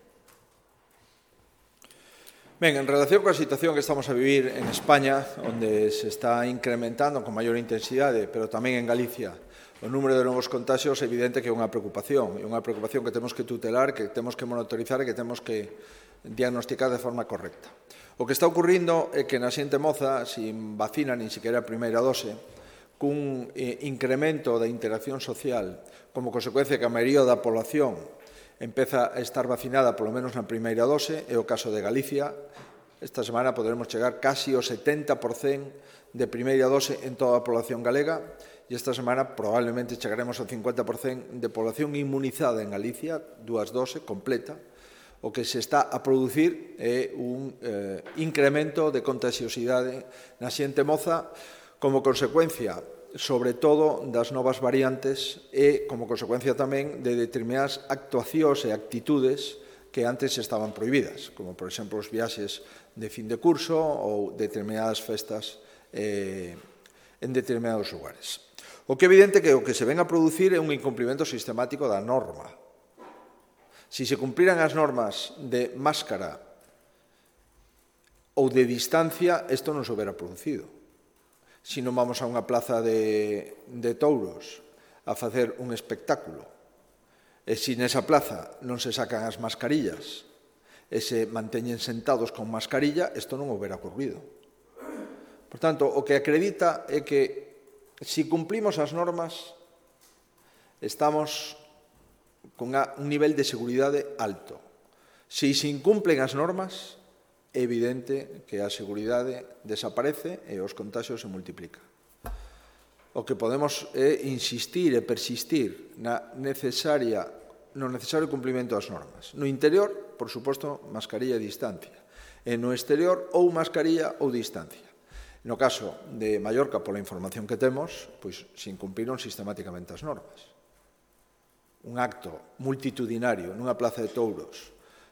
Ben, en relación coa situación que estamos a vivir en España, onde se está incrementando con maior intensidade, pero tamén en Galicia, o número de novos contagios é evidente que é unha preocupación que temos que tutelar, que temos que monitorizar e que temos que diagnosticar de forma correcta. O que está ocurrindo é que na xente moza, sin vacina nin sequera a primeira dose, cun incremento da interacción social, como consecuencia que a maioría da población empeza a estar vacinada polo menos na primeira dose, é o caso de Galicia. Esta semana poderemos chegar casi ao 70% de primeira dose en toda a población galega, e esta semana probablemente chegaremos ao 50% de población inmunizada en Galicia, 2 doses, completa. O que se está a producir é un incremento de contagiosidade na xente moza como consecuencia, sobre todo, das novas variantes e como consecuencia tamén de determinadas actuacións e actitudes que antes estaban prohibidas, como, por exemplo, os viaxes de fin de curso ou determinadas festas en determinados lugares. O que é evidente que o que se ven a producir é un incumprimento sistemático da norma. Si se cumpriran as normas de máscara ou de distancia, isto non se houbera producido. Si non vamos a unha plaza de touros a facer un espectáculo, e se nesa plaza non se sacan as mascarillas e se manteñen sentados con mascarilla, isto non houbera ocurrido. Por tanto, o que acredita é que se cumplimos as normas, estamos con un nivel de seguridade alto. Se se incumplen as normas, é evidente que a seguridade desaparece e os contagios se multiplican. O que podemos é insistir e persistir no necesario cumplimento das normas. No interior, por suposto, mascarilla e distancia. E no exterior, ou mascarilla ou distancia. No caso de Mallorca, pola información que temos, pois se incumpriron sistemáticamente as normas. Un acto multitudinario nunha plaza de touros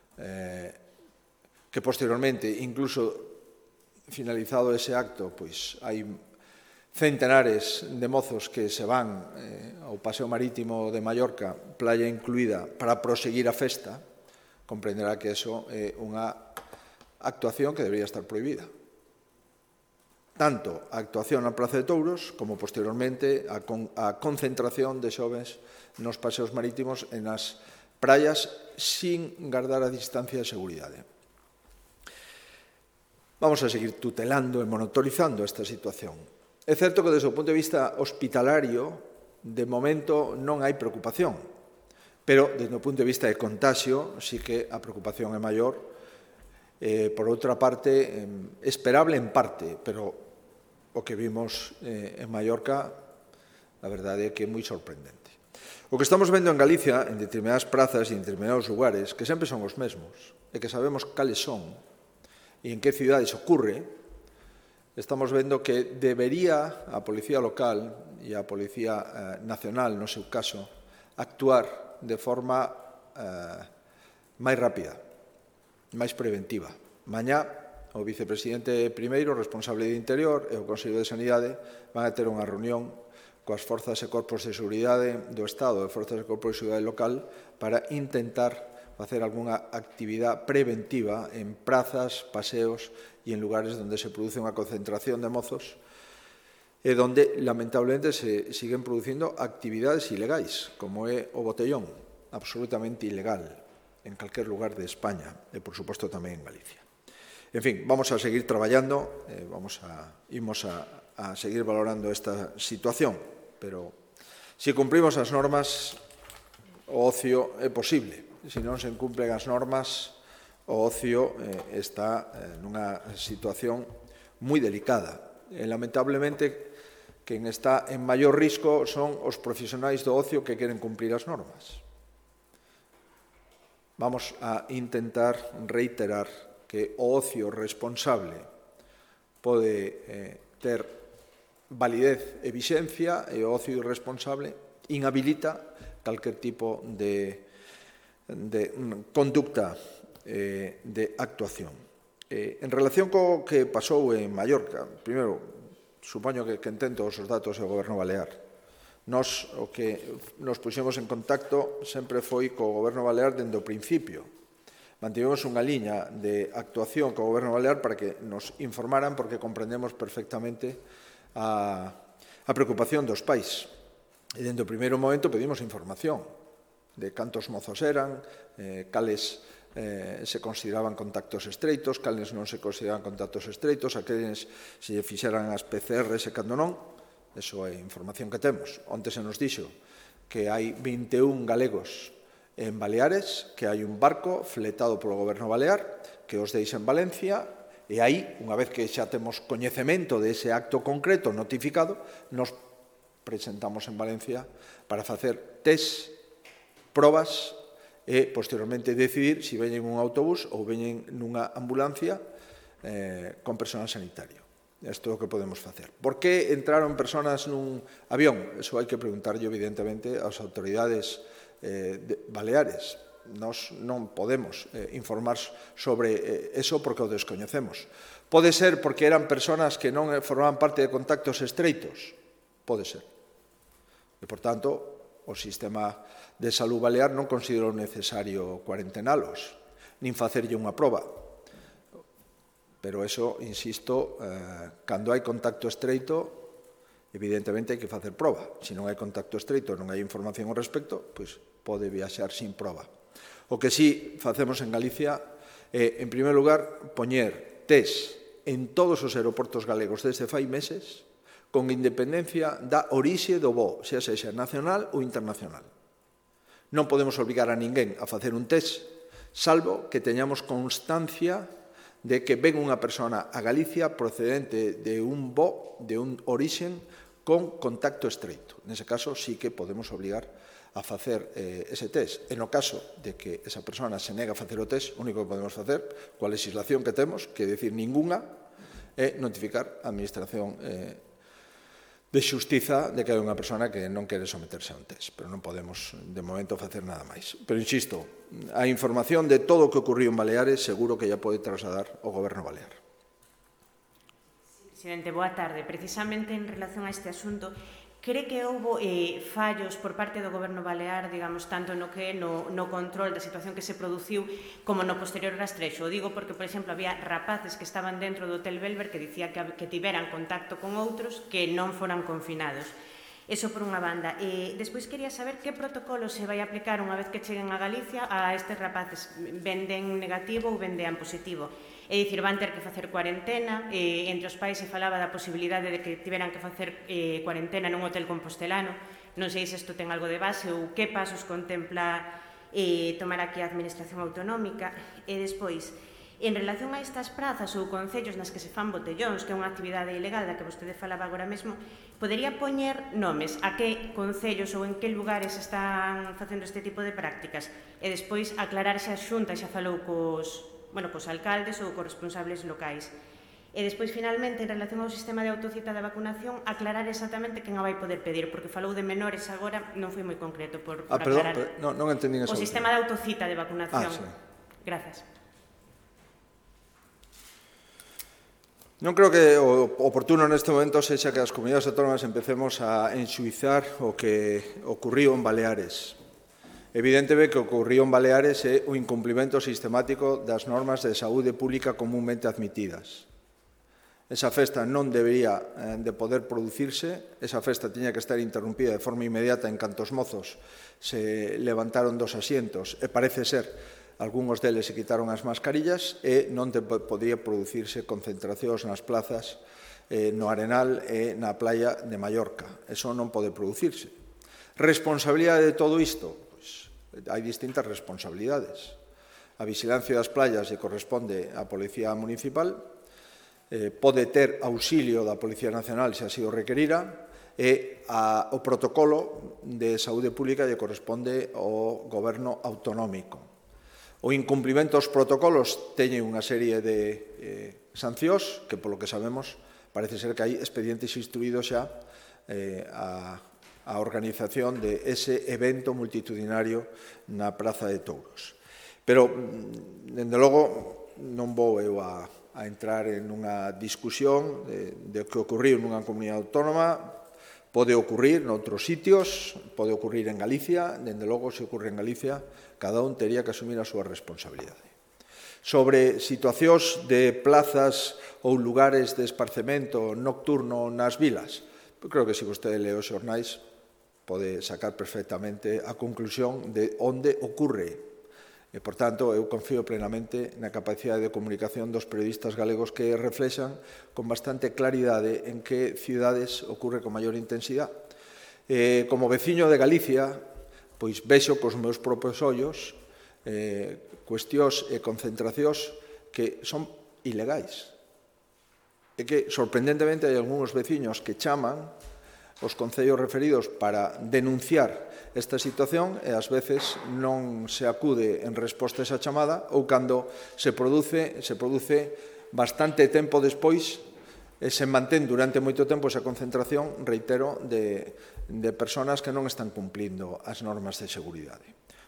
que posteriormente, incluso finalizado ese acto, pois hai centenares de mozos que se van ao paseo marítimo de Mallorca, playa incluída, para proseguir a festa, comprenderá que eso é unha actuación que debería estar prohibida. Tanto a actuación na Praza de Touros como posteriormente a concentración de xoves nos paseos marítimos e nas praias sin guardar a distancia de seguridade. Vamos a seguir tutelando e monitorizando esta situación. É certo que, desde o punto de vista hospitalario, de momento non hai preocupación, pero, desde o punto de vista de contagio, sí que a preocupación é maior. Por outra parte, esperable en parte, pero o que vimos en Mallorca, a verdade é que é moi sorprendente. O que estamos vendo en Galicia, en determinadas prazas e en determinados lugares, que sempre son os mesmos, e que sabemos cales son e en que cidades ocurre, estamos vendo que debería a Policía Local e a Policía Nacional, no seu caso, actuar de forma máis rápida, máis preventiva. Mañá, o vicepresidente primeiro, responsable de Interior, e o Consello de Sanidade van a ter unha reunión coas forzas e corpos de seguridade do Estado e forzas e corpos de seguridade local para intentar facer algunha actividade preventiva en prazas, paseos e en lugares onde se produce unha concentración de mozos e onde, lamentablemente, se siguen producindo actividades ilegais, como é o botellón, absolutamente ilegal, en calquer lugar de España e, por suposto, tamén en Galicia. En fin, vamos a seguir traballando, imos a seguir valorando esta situación, pero se cumprimos as normas, o ocio é posible. Se non se cumplen as normas, o ocio está nunha situación moi delicada. E, lamentablemente, quen está en maior risco son os profesionais do ocio que queren cumprir as normas. Vamos a intentar reiterar que o ocio responsable pode ter validez e vixencia e o ocio irresponsable inhabilita calquer tipo de conducta de actuación. En relación co que pasou en Mallorca, primeiro, supoño que entendo os datos do Goberno Balear. Nos, o que nos puxemos en contacto sempre foi co Goberno Balear dende o principio. Mantivemos unha liña de actuación co Goberno Balear para que nos informaran, porque comprendemos perfectamente a preocupación dos pais. E dende o primeiro momento pedimos información de cantos mozos eran, cales se consideraban contactos estreitos, cales non se consideraban contactos estreitos, a quenes se fixeran as PCRs e cando non. Eso é información que temos. Onte se nos dixo que hai 21 galegos en Baleares, que hai un barco fletado polo Goberno Balear, que os deixa en Valencia, e aí, unha vez que xa temos coñecemento dese acto concreto notificado, nos presentamos en Valencia para facer test, probas, e posteriormente decidir se veñen un autobús ou veñen nunha ambulancia con personal sanitario. Isto é o que podemos facer. Por que entraron personas nun avión? Eso hai que preguntarlle, evidentemente, ás autoridades baleares. nós non podemos informar sobre eso porque o descoñecemos. Pode ser porque eran persoas que non formaban parte de contactos estreitos, pode ser. E, por tanto, o sistema de salud balear non considerou necesario cuarentenalos, nin facerlle unha proba. Pero eso, insisto, cando hai contacto estreito, evidentemente hai que facer proba. Se non hai contacto estreito, non hai información ao respecto, pois pode viaxar sin proba. O que sí facemos en Galicia é, en primeiro lugar, poñer test en todos os aeroportos galegos desde fai meses, con independencia da orixe do voo, xa sexa nacional ou internacional. Non podemos obrigar a ninguén a facer un test, salvo que teñamos constancia de que ven unha persona a Galicia procedente de un voo, de un orixen, con contacto estreito. Nese caso, sí que podemos obrigar a facer ese test. En o caso de que esa persona se nega a facer o test, o único que podemos facer, coa legislación que temos, que decir ningunha, é notificar a Administración de Xustiza de que hai unha persona que non quere someterse a un test, pero non podemos, de momento, facer nada máis. Pero, insisto, a información de todo o que ocurriu en Baleares seguro que ya pode trasladar o Goberno Balear. Presidente, boa tarde. Precisamente en relación a este asunto, cree que houve fallos por parte do Goberno Balear, digamos, tanto no control da situación que se produciu como no posterior rastrexo? O digo porque, por exemplo, había rapaces que estaban dentro do Hotel Belver que dicía que tiveran contacto con outros que non foran confinados. Eso por unha banda. Despois quería saber que protocolo se vai aplicar unha vez que cheguen a Galicia a estes rapaces. Venden negativo ou vendean positivo? É dicir, van ter que facer cuarentena. Entre os pais se falaba da posibilidade de que tiveran que facer cuarentena nun hotel compostelano. Non sei se isto ten algo de base ou que pasos contempla tomar aquí a Administración Autonómica. E despois, en relación a estas prazas ou concellos nas que se fan botellóns, que é unha actividade ilegal da que vostede falaba agora mesmo, podería poñer nomes a que concellos ou en que lugares están facendo este tipo de prácticas? E despois aclarar se a Xunta xa falou cos alcaldes ou cos responsables locais. E despois, finalmente, en relación ao sistema de autocita de vacunación, aclarar exactamente quen a vai poder pedir, porque falou de menores agora, non foi moi concreto por aclarar. Perdón, non entendín esa. O sistema de autocita de vacunación. Sí. Grazas. Non creo que o oportuno neste momento sexa que as comunidades autónomas empecemos a enxuizar o que ocurriu en Baleares. Evidentemente que o que ocurriu en Baleares é o incumplimento sistemático das normas de saúde pública comúnmente admitidas. Esa festa non debería de poder producirse, esa festa tiña que estar interrumpida de forma inmediata en canto os mozos se levantaron dos asientos e parece ser algúns deles se quitaron as mascarillas e non podía producirse concentracións nas plazas no Arenal e na playa de Mallorca. Eso non pode producirse. Responsabilidade de todo isto? Pois, hai distintas responsabilidades. A vigilancia das playas lle corresponde á Policía Municipal, pode ter auxilio da Policía Nacional se así o requerira, e o protocolo de saúde pública lle corresponde ao Goberno Autonómico. O incumprimento dos protocolos teñen unha serie de sancións que, polo que sabemos, parece ser que hai expedientes instruídos xa a organización de ese evento multitudinario na Praza de Touros. Pero, dende logo, non vou eu a entrar en unha discusión de que ocurriu nunha comunidade autónoma. Pode ocurrir noutros sitios, pode ocurrir en Galicia, dende logo, se ocurre en Galicia, cada un tería que asumir a súa responsabilidade. Sobre situacións de plazas ou lugares de esparcemento nocturno nas vilas, creo que se vostede lee os xornais pode sacar perfectamente a conclusión de onde ocurre. E, por tanto, eu confío plenamente na capacidade de comunicación dos periodistas galegos que reflexan con bastante claridade en que cidades ocurre con maior intensidade. Como veciño de Galicia, pois vexo cos meus propios ollos cuestións e concentracións que son ilegais. E que, sorprendentemente, hai algúns veciños que chaman os concellos referidos para denunciar esta situación e ás veces non se acude en resposta a esa chamada ou cando se produce bastante tempo despois e se mantén durante moito tempo esa concentración, reitero, de persoas que non están cumplindo as normas de seguridade.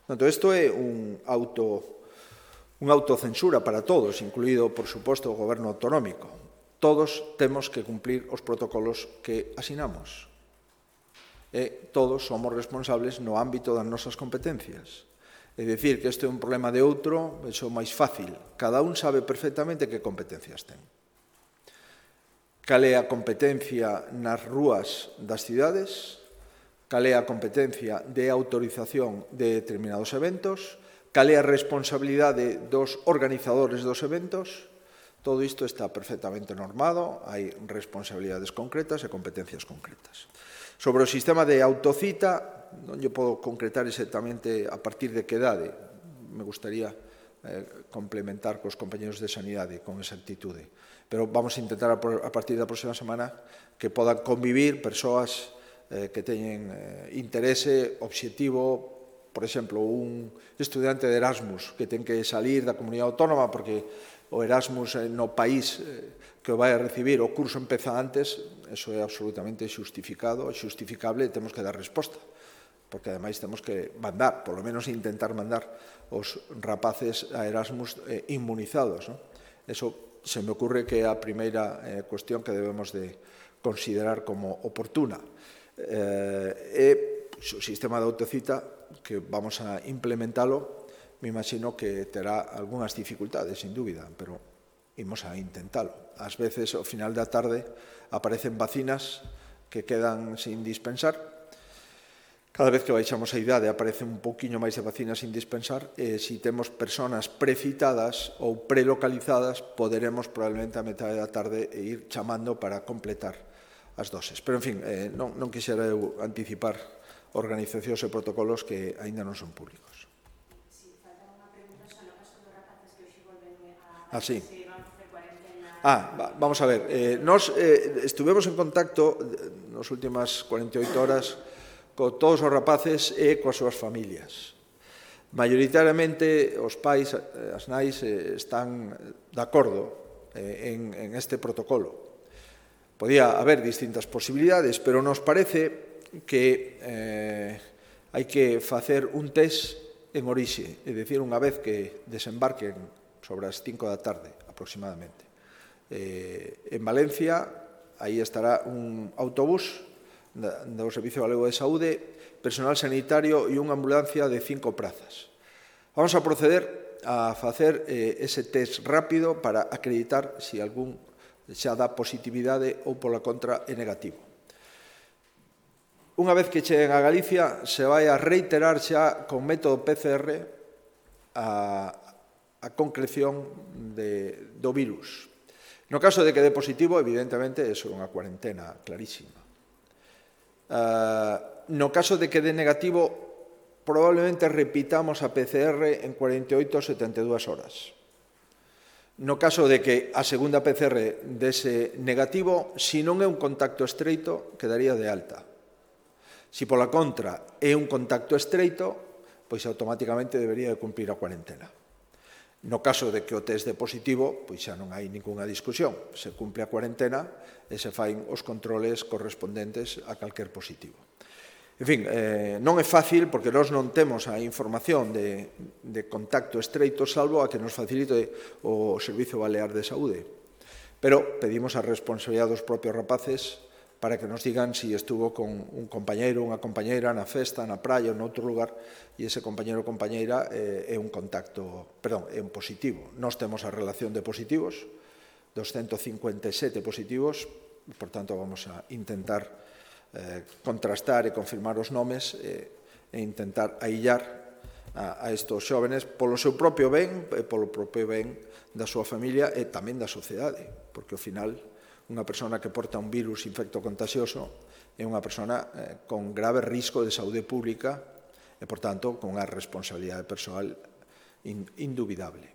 Entón, isto é unha autocensura para todos, incluído, por suposto, o goberno autonómico. Todos temos que cumplir os protocolos que asinamos. E todos somos responsables no ámbito das nosas competencias. É dicir, que isto é un problema de outro, iso é máis fácil. Cada un sabe perfectamente que competencias ten. Cal é a competencia nas rúas das cidades, cal é a competencia de autorización de determinados eventos, cal é a responsabilidade dos organizadores dos eventos. Todo isto está perfectamente normado, hai responsabilidades concretas e competencias concretas. Sobre o sistema de autocita, non lle podo concretar exactamente a partir de que idade. Me gustaría complementar cos compañeros de Sanidade con esa actitude. Pero vamos a intentar a partir da próxima semana que podan convivir persoas que teñen interese, obxectivo, por exemplo, un estudiante de Erasmus que ten que salir da comunidade autónoma porque o Erasmus no país que o vai a recibir, o curso empeza antes, eso é absolutamente xustificado, xustificable e temos que dar resposta. Porque ademais temos que mandar, polo menos intentar mandar os rapaces a Erasmus inmunizados. Eso se me ocurre que é a primeira cuestión que debemos de considerar como oportuna. E o sistema de autocita que vamos a implementalo, me imagino que terá algunhas dificultades, sin dúbida, pero imos a intentalo. Ás veces, ao final da tarde, aparecen vacinas que quedan sin dispensar. Cada vez que baixamos a idade aparece un pouquiño máis de vacinas sin dispensar e se temos persoas precitadas ou prelocalizadas poderemos probablemente a metade da tarde ir chamando para completar as doses. Pero, en fin, non quixera eu anticipar organizacións e protocolos que aínda non son públicos. Si, falta unha pregunta só no caso dos rapaces que hoxe volven a... Sí. Se van a facer cuarentena... Vamos a ver. Nos estuvemos en contacto nas últimas 48 horas con todos os rapaces e coas súas familias. Mayoritariamente os pais, as nais, están de acordo en este protocolo. Podía haber distintas posibilidades, pero nos parece que hai que facer un test en orixe, é dicir, unha vez que desembarquen sobre as 5 da tarde aproximadamente. En Valencia, aí estará un autobús do Servicio Galego de Saúde, personal sanitario e unha ambulancia de 5 prazas. Vamos a proceder a facer ese test rápido para acreditar se algún xa dá positividade ou, pola contra, é negativo. Unha vez que cheguen a Galicia, se vai a reiterar xa con método PCR a concreción do virus. No caso de que dé positivo, evidentemente, é unha cuarentena clarísima. No caso de que dé negativo, probablemente repitamos a PCR en 48 ou 72 horas. No caso de que a segunda PCR dese negativo, se non é un contacto estreito, quedaría de alta. Se pola contra é un contacto estreito, pois automáticamente debería de cumprir a cuarentena. No caso de que o test de positivo, pois xa non hai ningunha discusión. Se cumpre a cuarentena e se fain os controles correspondentes a calquer positivo. En fin, non é fácil porque nós non temos a información de contacto estreito, salvo a que nos facilite o Servicio Balear de Saúde. Pero pedimos a responsabilidade dos propios rapaces para que nos digan se estuvo con un compañeiro, unha compañeira na festa, na praia ou noutro lugar, e ese compañeiro ou compañeira é un contacto, perdón, é un positivo. Nós temos a relación de positivos, 257 positivos, por tanto vamos a intentar contrastar e confirmar os nomes e intentar aillar a estes xóvenes polo seu propio ben e polo propio ben da súa familia e tamén da sociedade, porque ao final unha persona que porta un virus infectocontagioso é unha persona con grave risco de saúde pública e, por tanto, con unha responsabilidade persoal indubidable.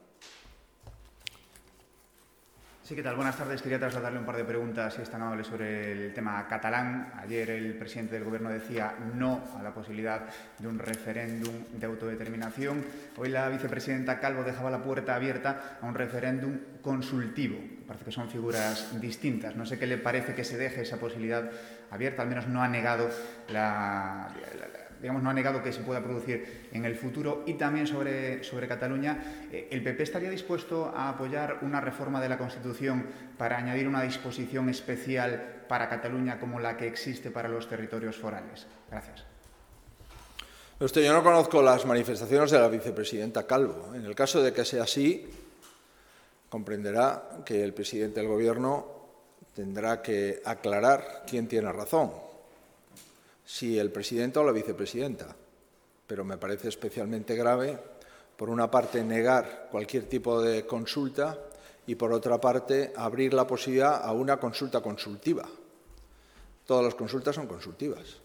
Sí, ¿qué tal? Buenas tardes. Quería trasladarle un par de preguntas, si es tan amable, sobre el tema catalán. Ayer el presidente del Gobierno decía no a la posibilidad de un referéndum de autodeterminación. Hoy la vicepresidenta Calvo dejaba la puerta abierta a un referéndum consultivo. Parece que son figuras distintas. No sé qué le parece que se deje esa posibilidad abierta. Al menos no ha negado digamos, no ha negado que se pueda producir en el futuro. Y también sobre Cataluña, ¿el PP estaría dispuesto a apoyar una reforma de la Constitución para añadir una disposición especial para Cataluña como la que existe para los territorios forales? Gracias. Yo no conozco las manifestaciones de la vicepresidenta Calvo. En el caso de que sea así, comprenderá que el presidente del Gobierno tendrá que aclarar quién tiene razón, si el presidente o la vicepresidenta. Pero me parece especialmente grave, por una parte, negar cualquier tipo de consulta y, por otra parte, abrir la posibilidad a una consulta consultiva. Todas las consultas son consultivas.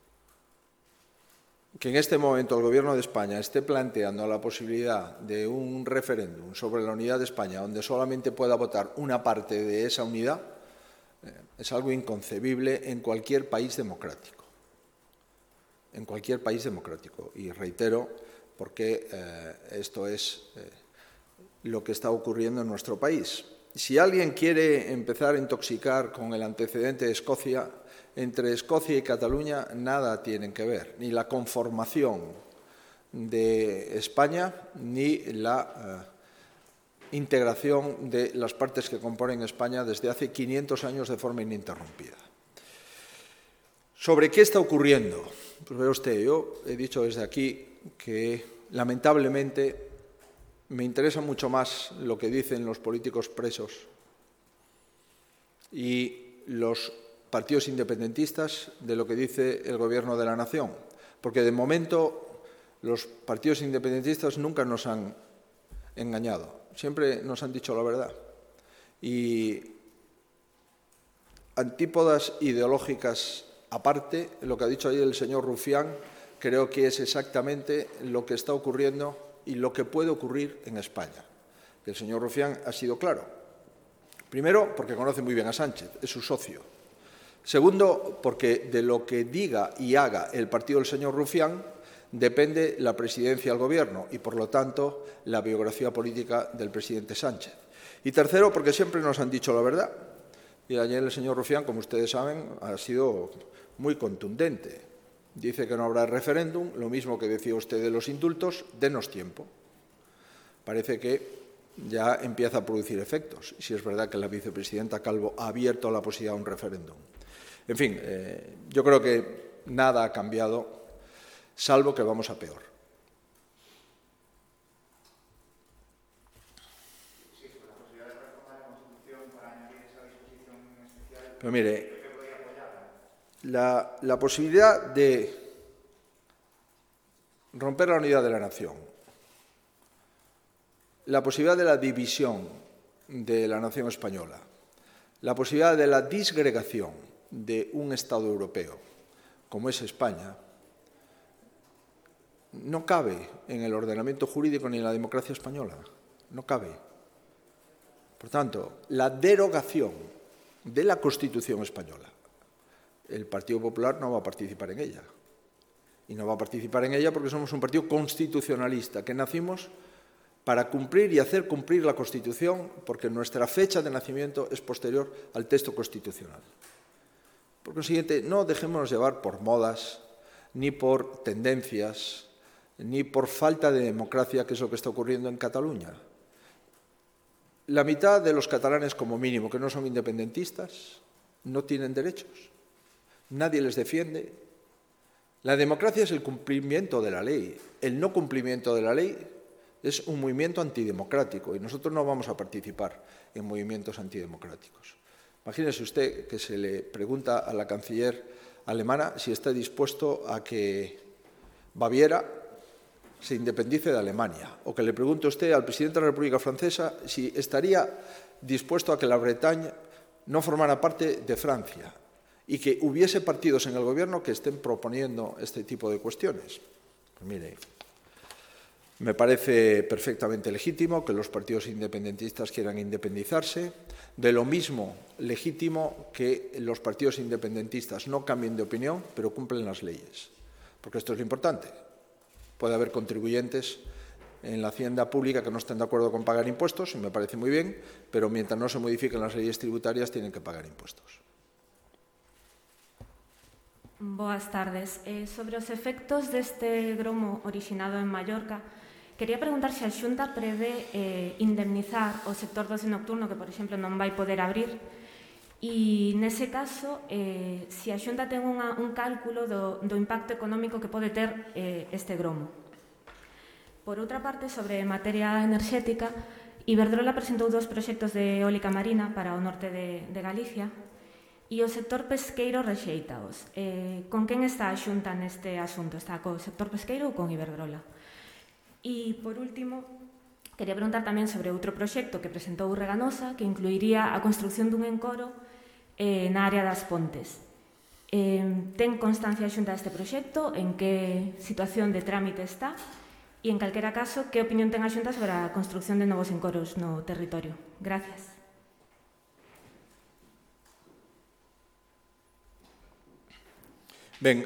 Que en este momento el Gobierno de España esté planteando la posibilidad de un referéndum sobre la unidad de España, donde solamente pueda votar una parte de esa unidad, es algo inconcebible en cualquier país democrático. En cualquier país democrático. Y reitero, porque esto es lo que está ocurriendo en nuestro país. Si alguien quiere empezar a intoxicar con el antecedente de Escocia, entre Escocia y Cataluña nada tienen que ver, ni la conformación de España ni la integración de las partes que componen España desde hace 500 años de forma ininterrumpida. ¿Sobre qué está ocurriendo? Pues ve usted, yo he dicho desde aquí que lamentablemente me interesa mucho más lo que dicen los políticos presos y los partidos independentistas de lo que dice el Gobierno de la Nación, porque de momento los partidos independentistas nunca nos han engañado, siempre nos han dicho la verdad. Y antípodas ideológicas aparte, lo que ha dicho ayer el señor Rufián, creo que es exactamente lo que está ocurriendo y lo que puede ocurrir en España. El señor Rufián ha sido claro. Primero, porque conoce muy bien a Sánchez, es su socio. Segundo, porque de lo que diga y haga el partido del señor Rufián depende la presidencia del Gobierno y, por lo tanto, la biografía política del presidente Sánchez. Y tercero, porque siempre nos han dicho la verdad. Y ayer el señor Rufián, como ustedes saben, ha sido muy contundente. Dice que no habrá referéndum, lo mismo que decía usted de los indultos, denos tiempo. Parece que ya empieza a producir efectos, si es verdad que la vicepresidenta Calvo ha abierto la posibilidad de un referéndum. En fin, yo creo que nada ha cambiado, salvo que vamos a peor. Pero mire, la posibilidad de romper la unidad de la nación, la posibilidad de la división de la nación española, la posibilidad de la disgregación de un Estado europeo, como es España, no cabe en el ordenamiento jurídico ni en la democracia española. No cabe. Por tanto, la derogación de la Constitución española, el Partido Popular no va a participar en ella. Y no va a participar en ella porque somos un partido constitucionalista, que nacimos para cumplir y hacer cumplir la Constitución, porque nuestra fecha de nacimiento es posterior al texto constitucional. Por consiguiente, no dejémonos llevar por modas, ni por tendencias, ni por falta de democracia, que es lo que está ocurriendo en Cataluña. La mitad de los catalanes, como mínimo, que no son independentistas, no tienen derechos. Nadie les defiende. La democracia es el cumplimiento de la ley. El no cumplimiento de la ley es un movimiento antidemocrático y nosotros no vamos a participar en movimientos antidemocráticos. Imagínese usted que se le pregunta a la canciller alemana si está dispuesto a que Baviera se independice de Alemania, o que le pregunte usted al presidente de la República Francesa si estaría dispuesto a que la Bretaña no formara parte de Francia y que hubiese partidos en el Gobierno que estén proponiendo este tipo de cuestiones. Pues mire, me parece perfectamente legítimo que los partidos independentistas quieran independizarse, de lo mismo legítimo que los partidos independentistas no cambien de opinión, pero cumplen las leyes. Porque esto es lo importante. Puede haber contribuyentes en la hacienda pública que no estén de acuerdo con pagar impuestos, y me parece muy bien, pero mientras no se modifiquen las leyes tributarias tienen que pagar impuestos. Boas tardes. Sobre os efectos deste gromo orixinado en Mallorca, quería preguntar se a Xunta prevé indemnizar o sector do ocio nocturno que, por exemplo, non vai poder abrir e, nese caso, se a Xunta ten un cálculo do impacto económico que pode ter este gromo. Por outra parte, sobre materia enerxética, Iberdrola presentou 2 proxectos de eólica marina para o norte de Galicia e o sector pesqueiro rexeitaos. Con quen está a Xunta neste asunto? Está co sector pesqueiro ou con Iberdrola? E, por último, quería preguntar tamén sobre outro proxecto que presentou Reganosa, que incluiría a construción dun encoro na área das Pontes. Ten constancia a Xunta deste proxecto? En que situación de trámite está? E, en calquera caso, que opinión ten a Xunta sobre a construción de novos encoros no territorio? Gracias. Ben,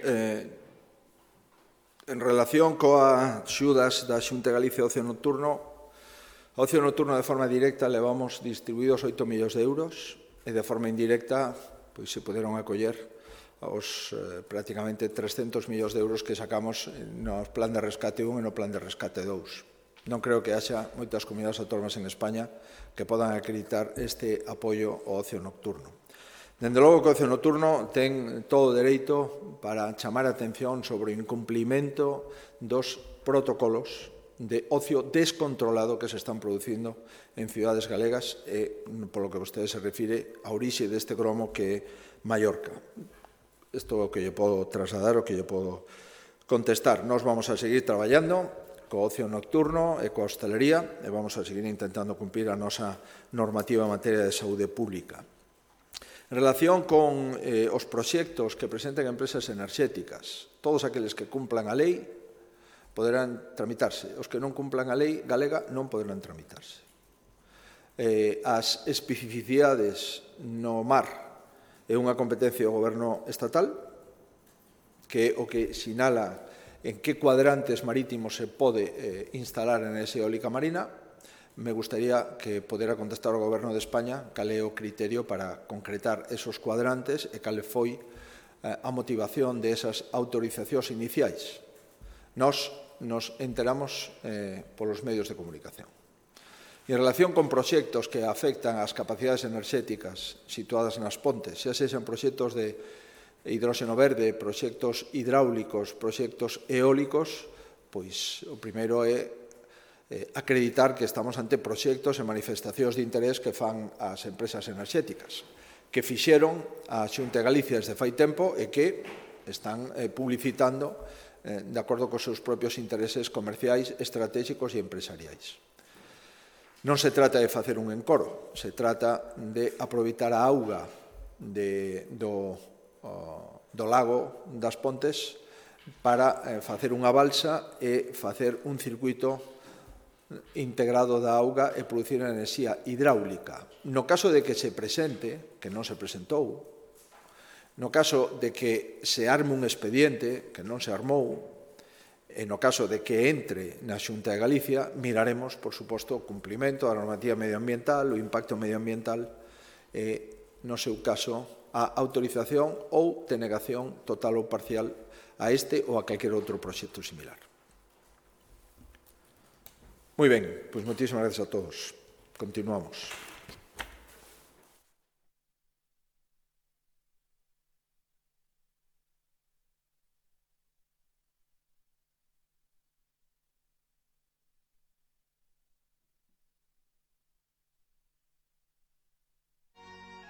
en relación coas axudas da Xunta de Galicia ao ocio nocturno de forma directa levamos distribuídos 8 millóns de euros e de forma indirecta pois se poderon acoller aos prácticamente 300 millóns de euros que sacamos no plan de rescate 1 e no plan de rescate 2. Non creo que haxa moitas comunidades autónomas en España que podan acreditar este apoio ao ocio nocturno. Dende logo que o ocio nocturno ten todo o dereito para chamar a atención sobre o incumplimento dos protocolos de ocio descontrolado que se están producindo en cidades galegas e, polo que vostede se refire, a orixe deste gromo que é Mallorca. Isto é o que lle podo trasladar, o que lle podo contestar. Nós vamos a seguir traballando co ocio nocturno e coa hostelería e vamos a seguir intentando cumprir a nosa normativa en materia de saúde pública. En relación con os proxectos que presenten empresas enerxéticas, todos aqueles que cumplan a lei poderán tramitarse. Os que non cumplan a lei galega non poderán tramitarse. As especificidades no mar é unha competencia do Goberno estatal, que é o que sinala en que cuadrantes marítimos se pode instalar en esa eólica marina. Me gustaría que podera contestar ao Goberno de España cal é o criterio para concretar esos cuadrantes e cal foi a motivación de esas autorizacións iniciais. Nos enteramos polos medios de comunicación. E en relación con proxectos que afectan ás capacidades enerxéticas situadas nas pontes, xa sexan proxectos de hidróxeno verde, proxectos hidráulicos, proxectos eólicos, pois o primeiro é acreditar que estamos ante proxectos e manifestacións de interés que fan as empresas enerxéticas, que fixeron a Xunta de Galicia desde fai tempo e que están publicitando de acordo cos seus propios intereses comerciais, estratégicos e empresariais. Non se trata de facer un encoro, se trata de aproveitar a auga do lago das Pontes para facer unha balsa e facer un circuito integrado da auga e producir enerxía hidráulica. No caso de que se presente, que non se presentou, no caso de que se arme un expediente, que non se armou, e no caso de que entre na Xunta de Galicia, miraremos, por suposto, o cumplimento da normativa medioambiental, o impacto medioambiental e, no seu caso, a autorización ou denegación total ou parcial a este ou a calquer outro proxecto similar. Moi ben, pois moitísimas gracias a todos. Continuamos.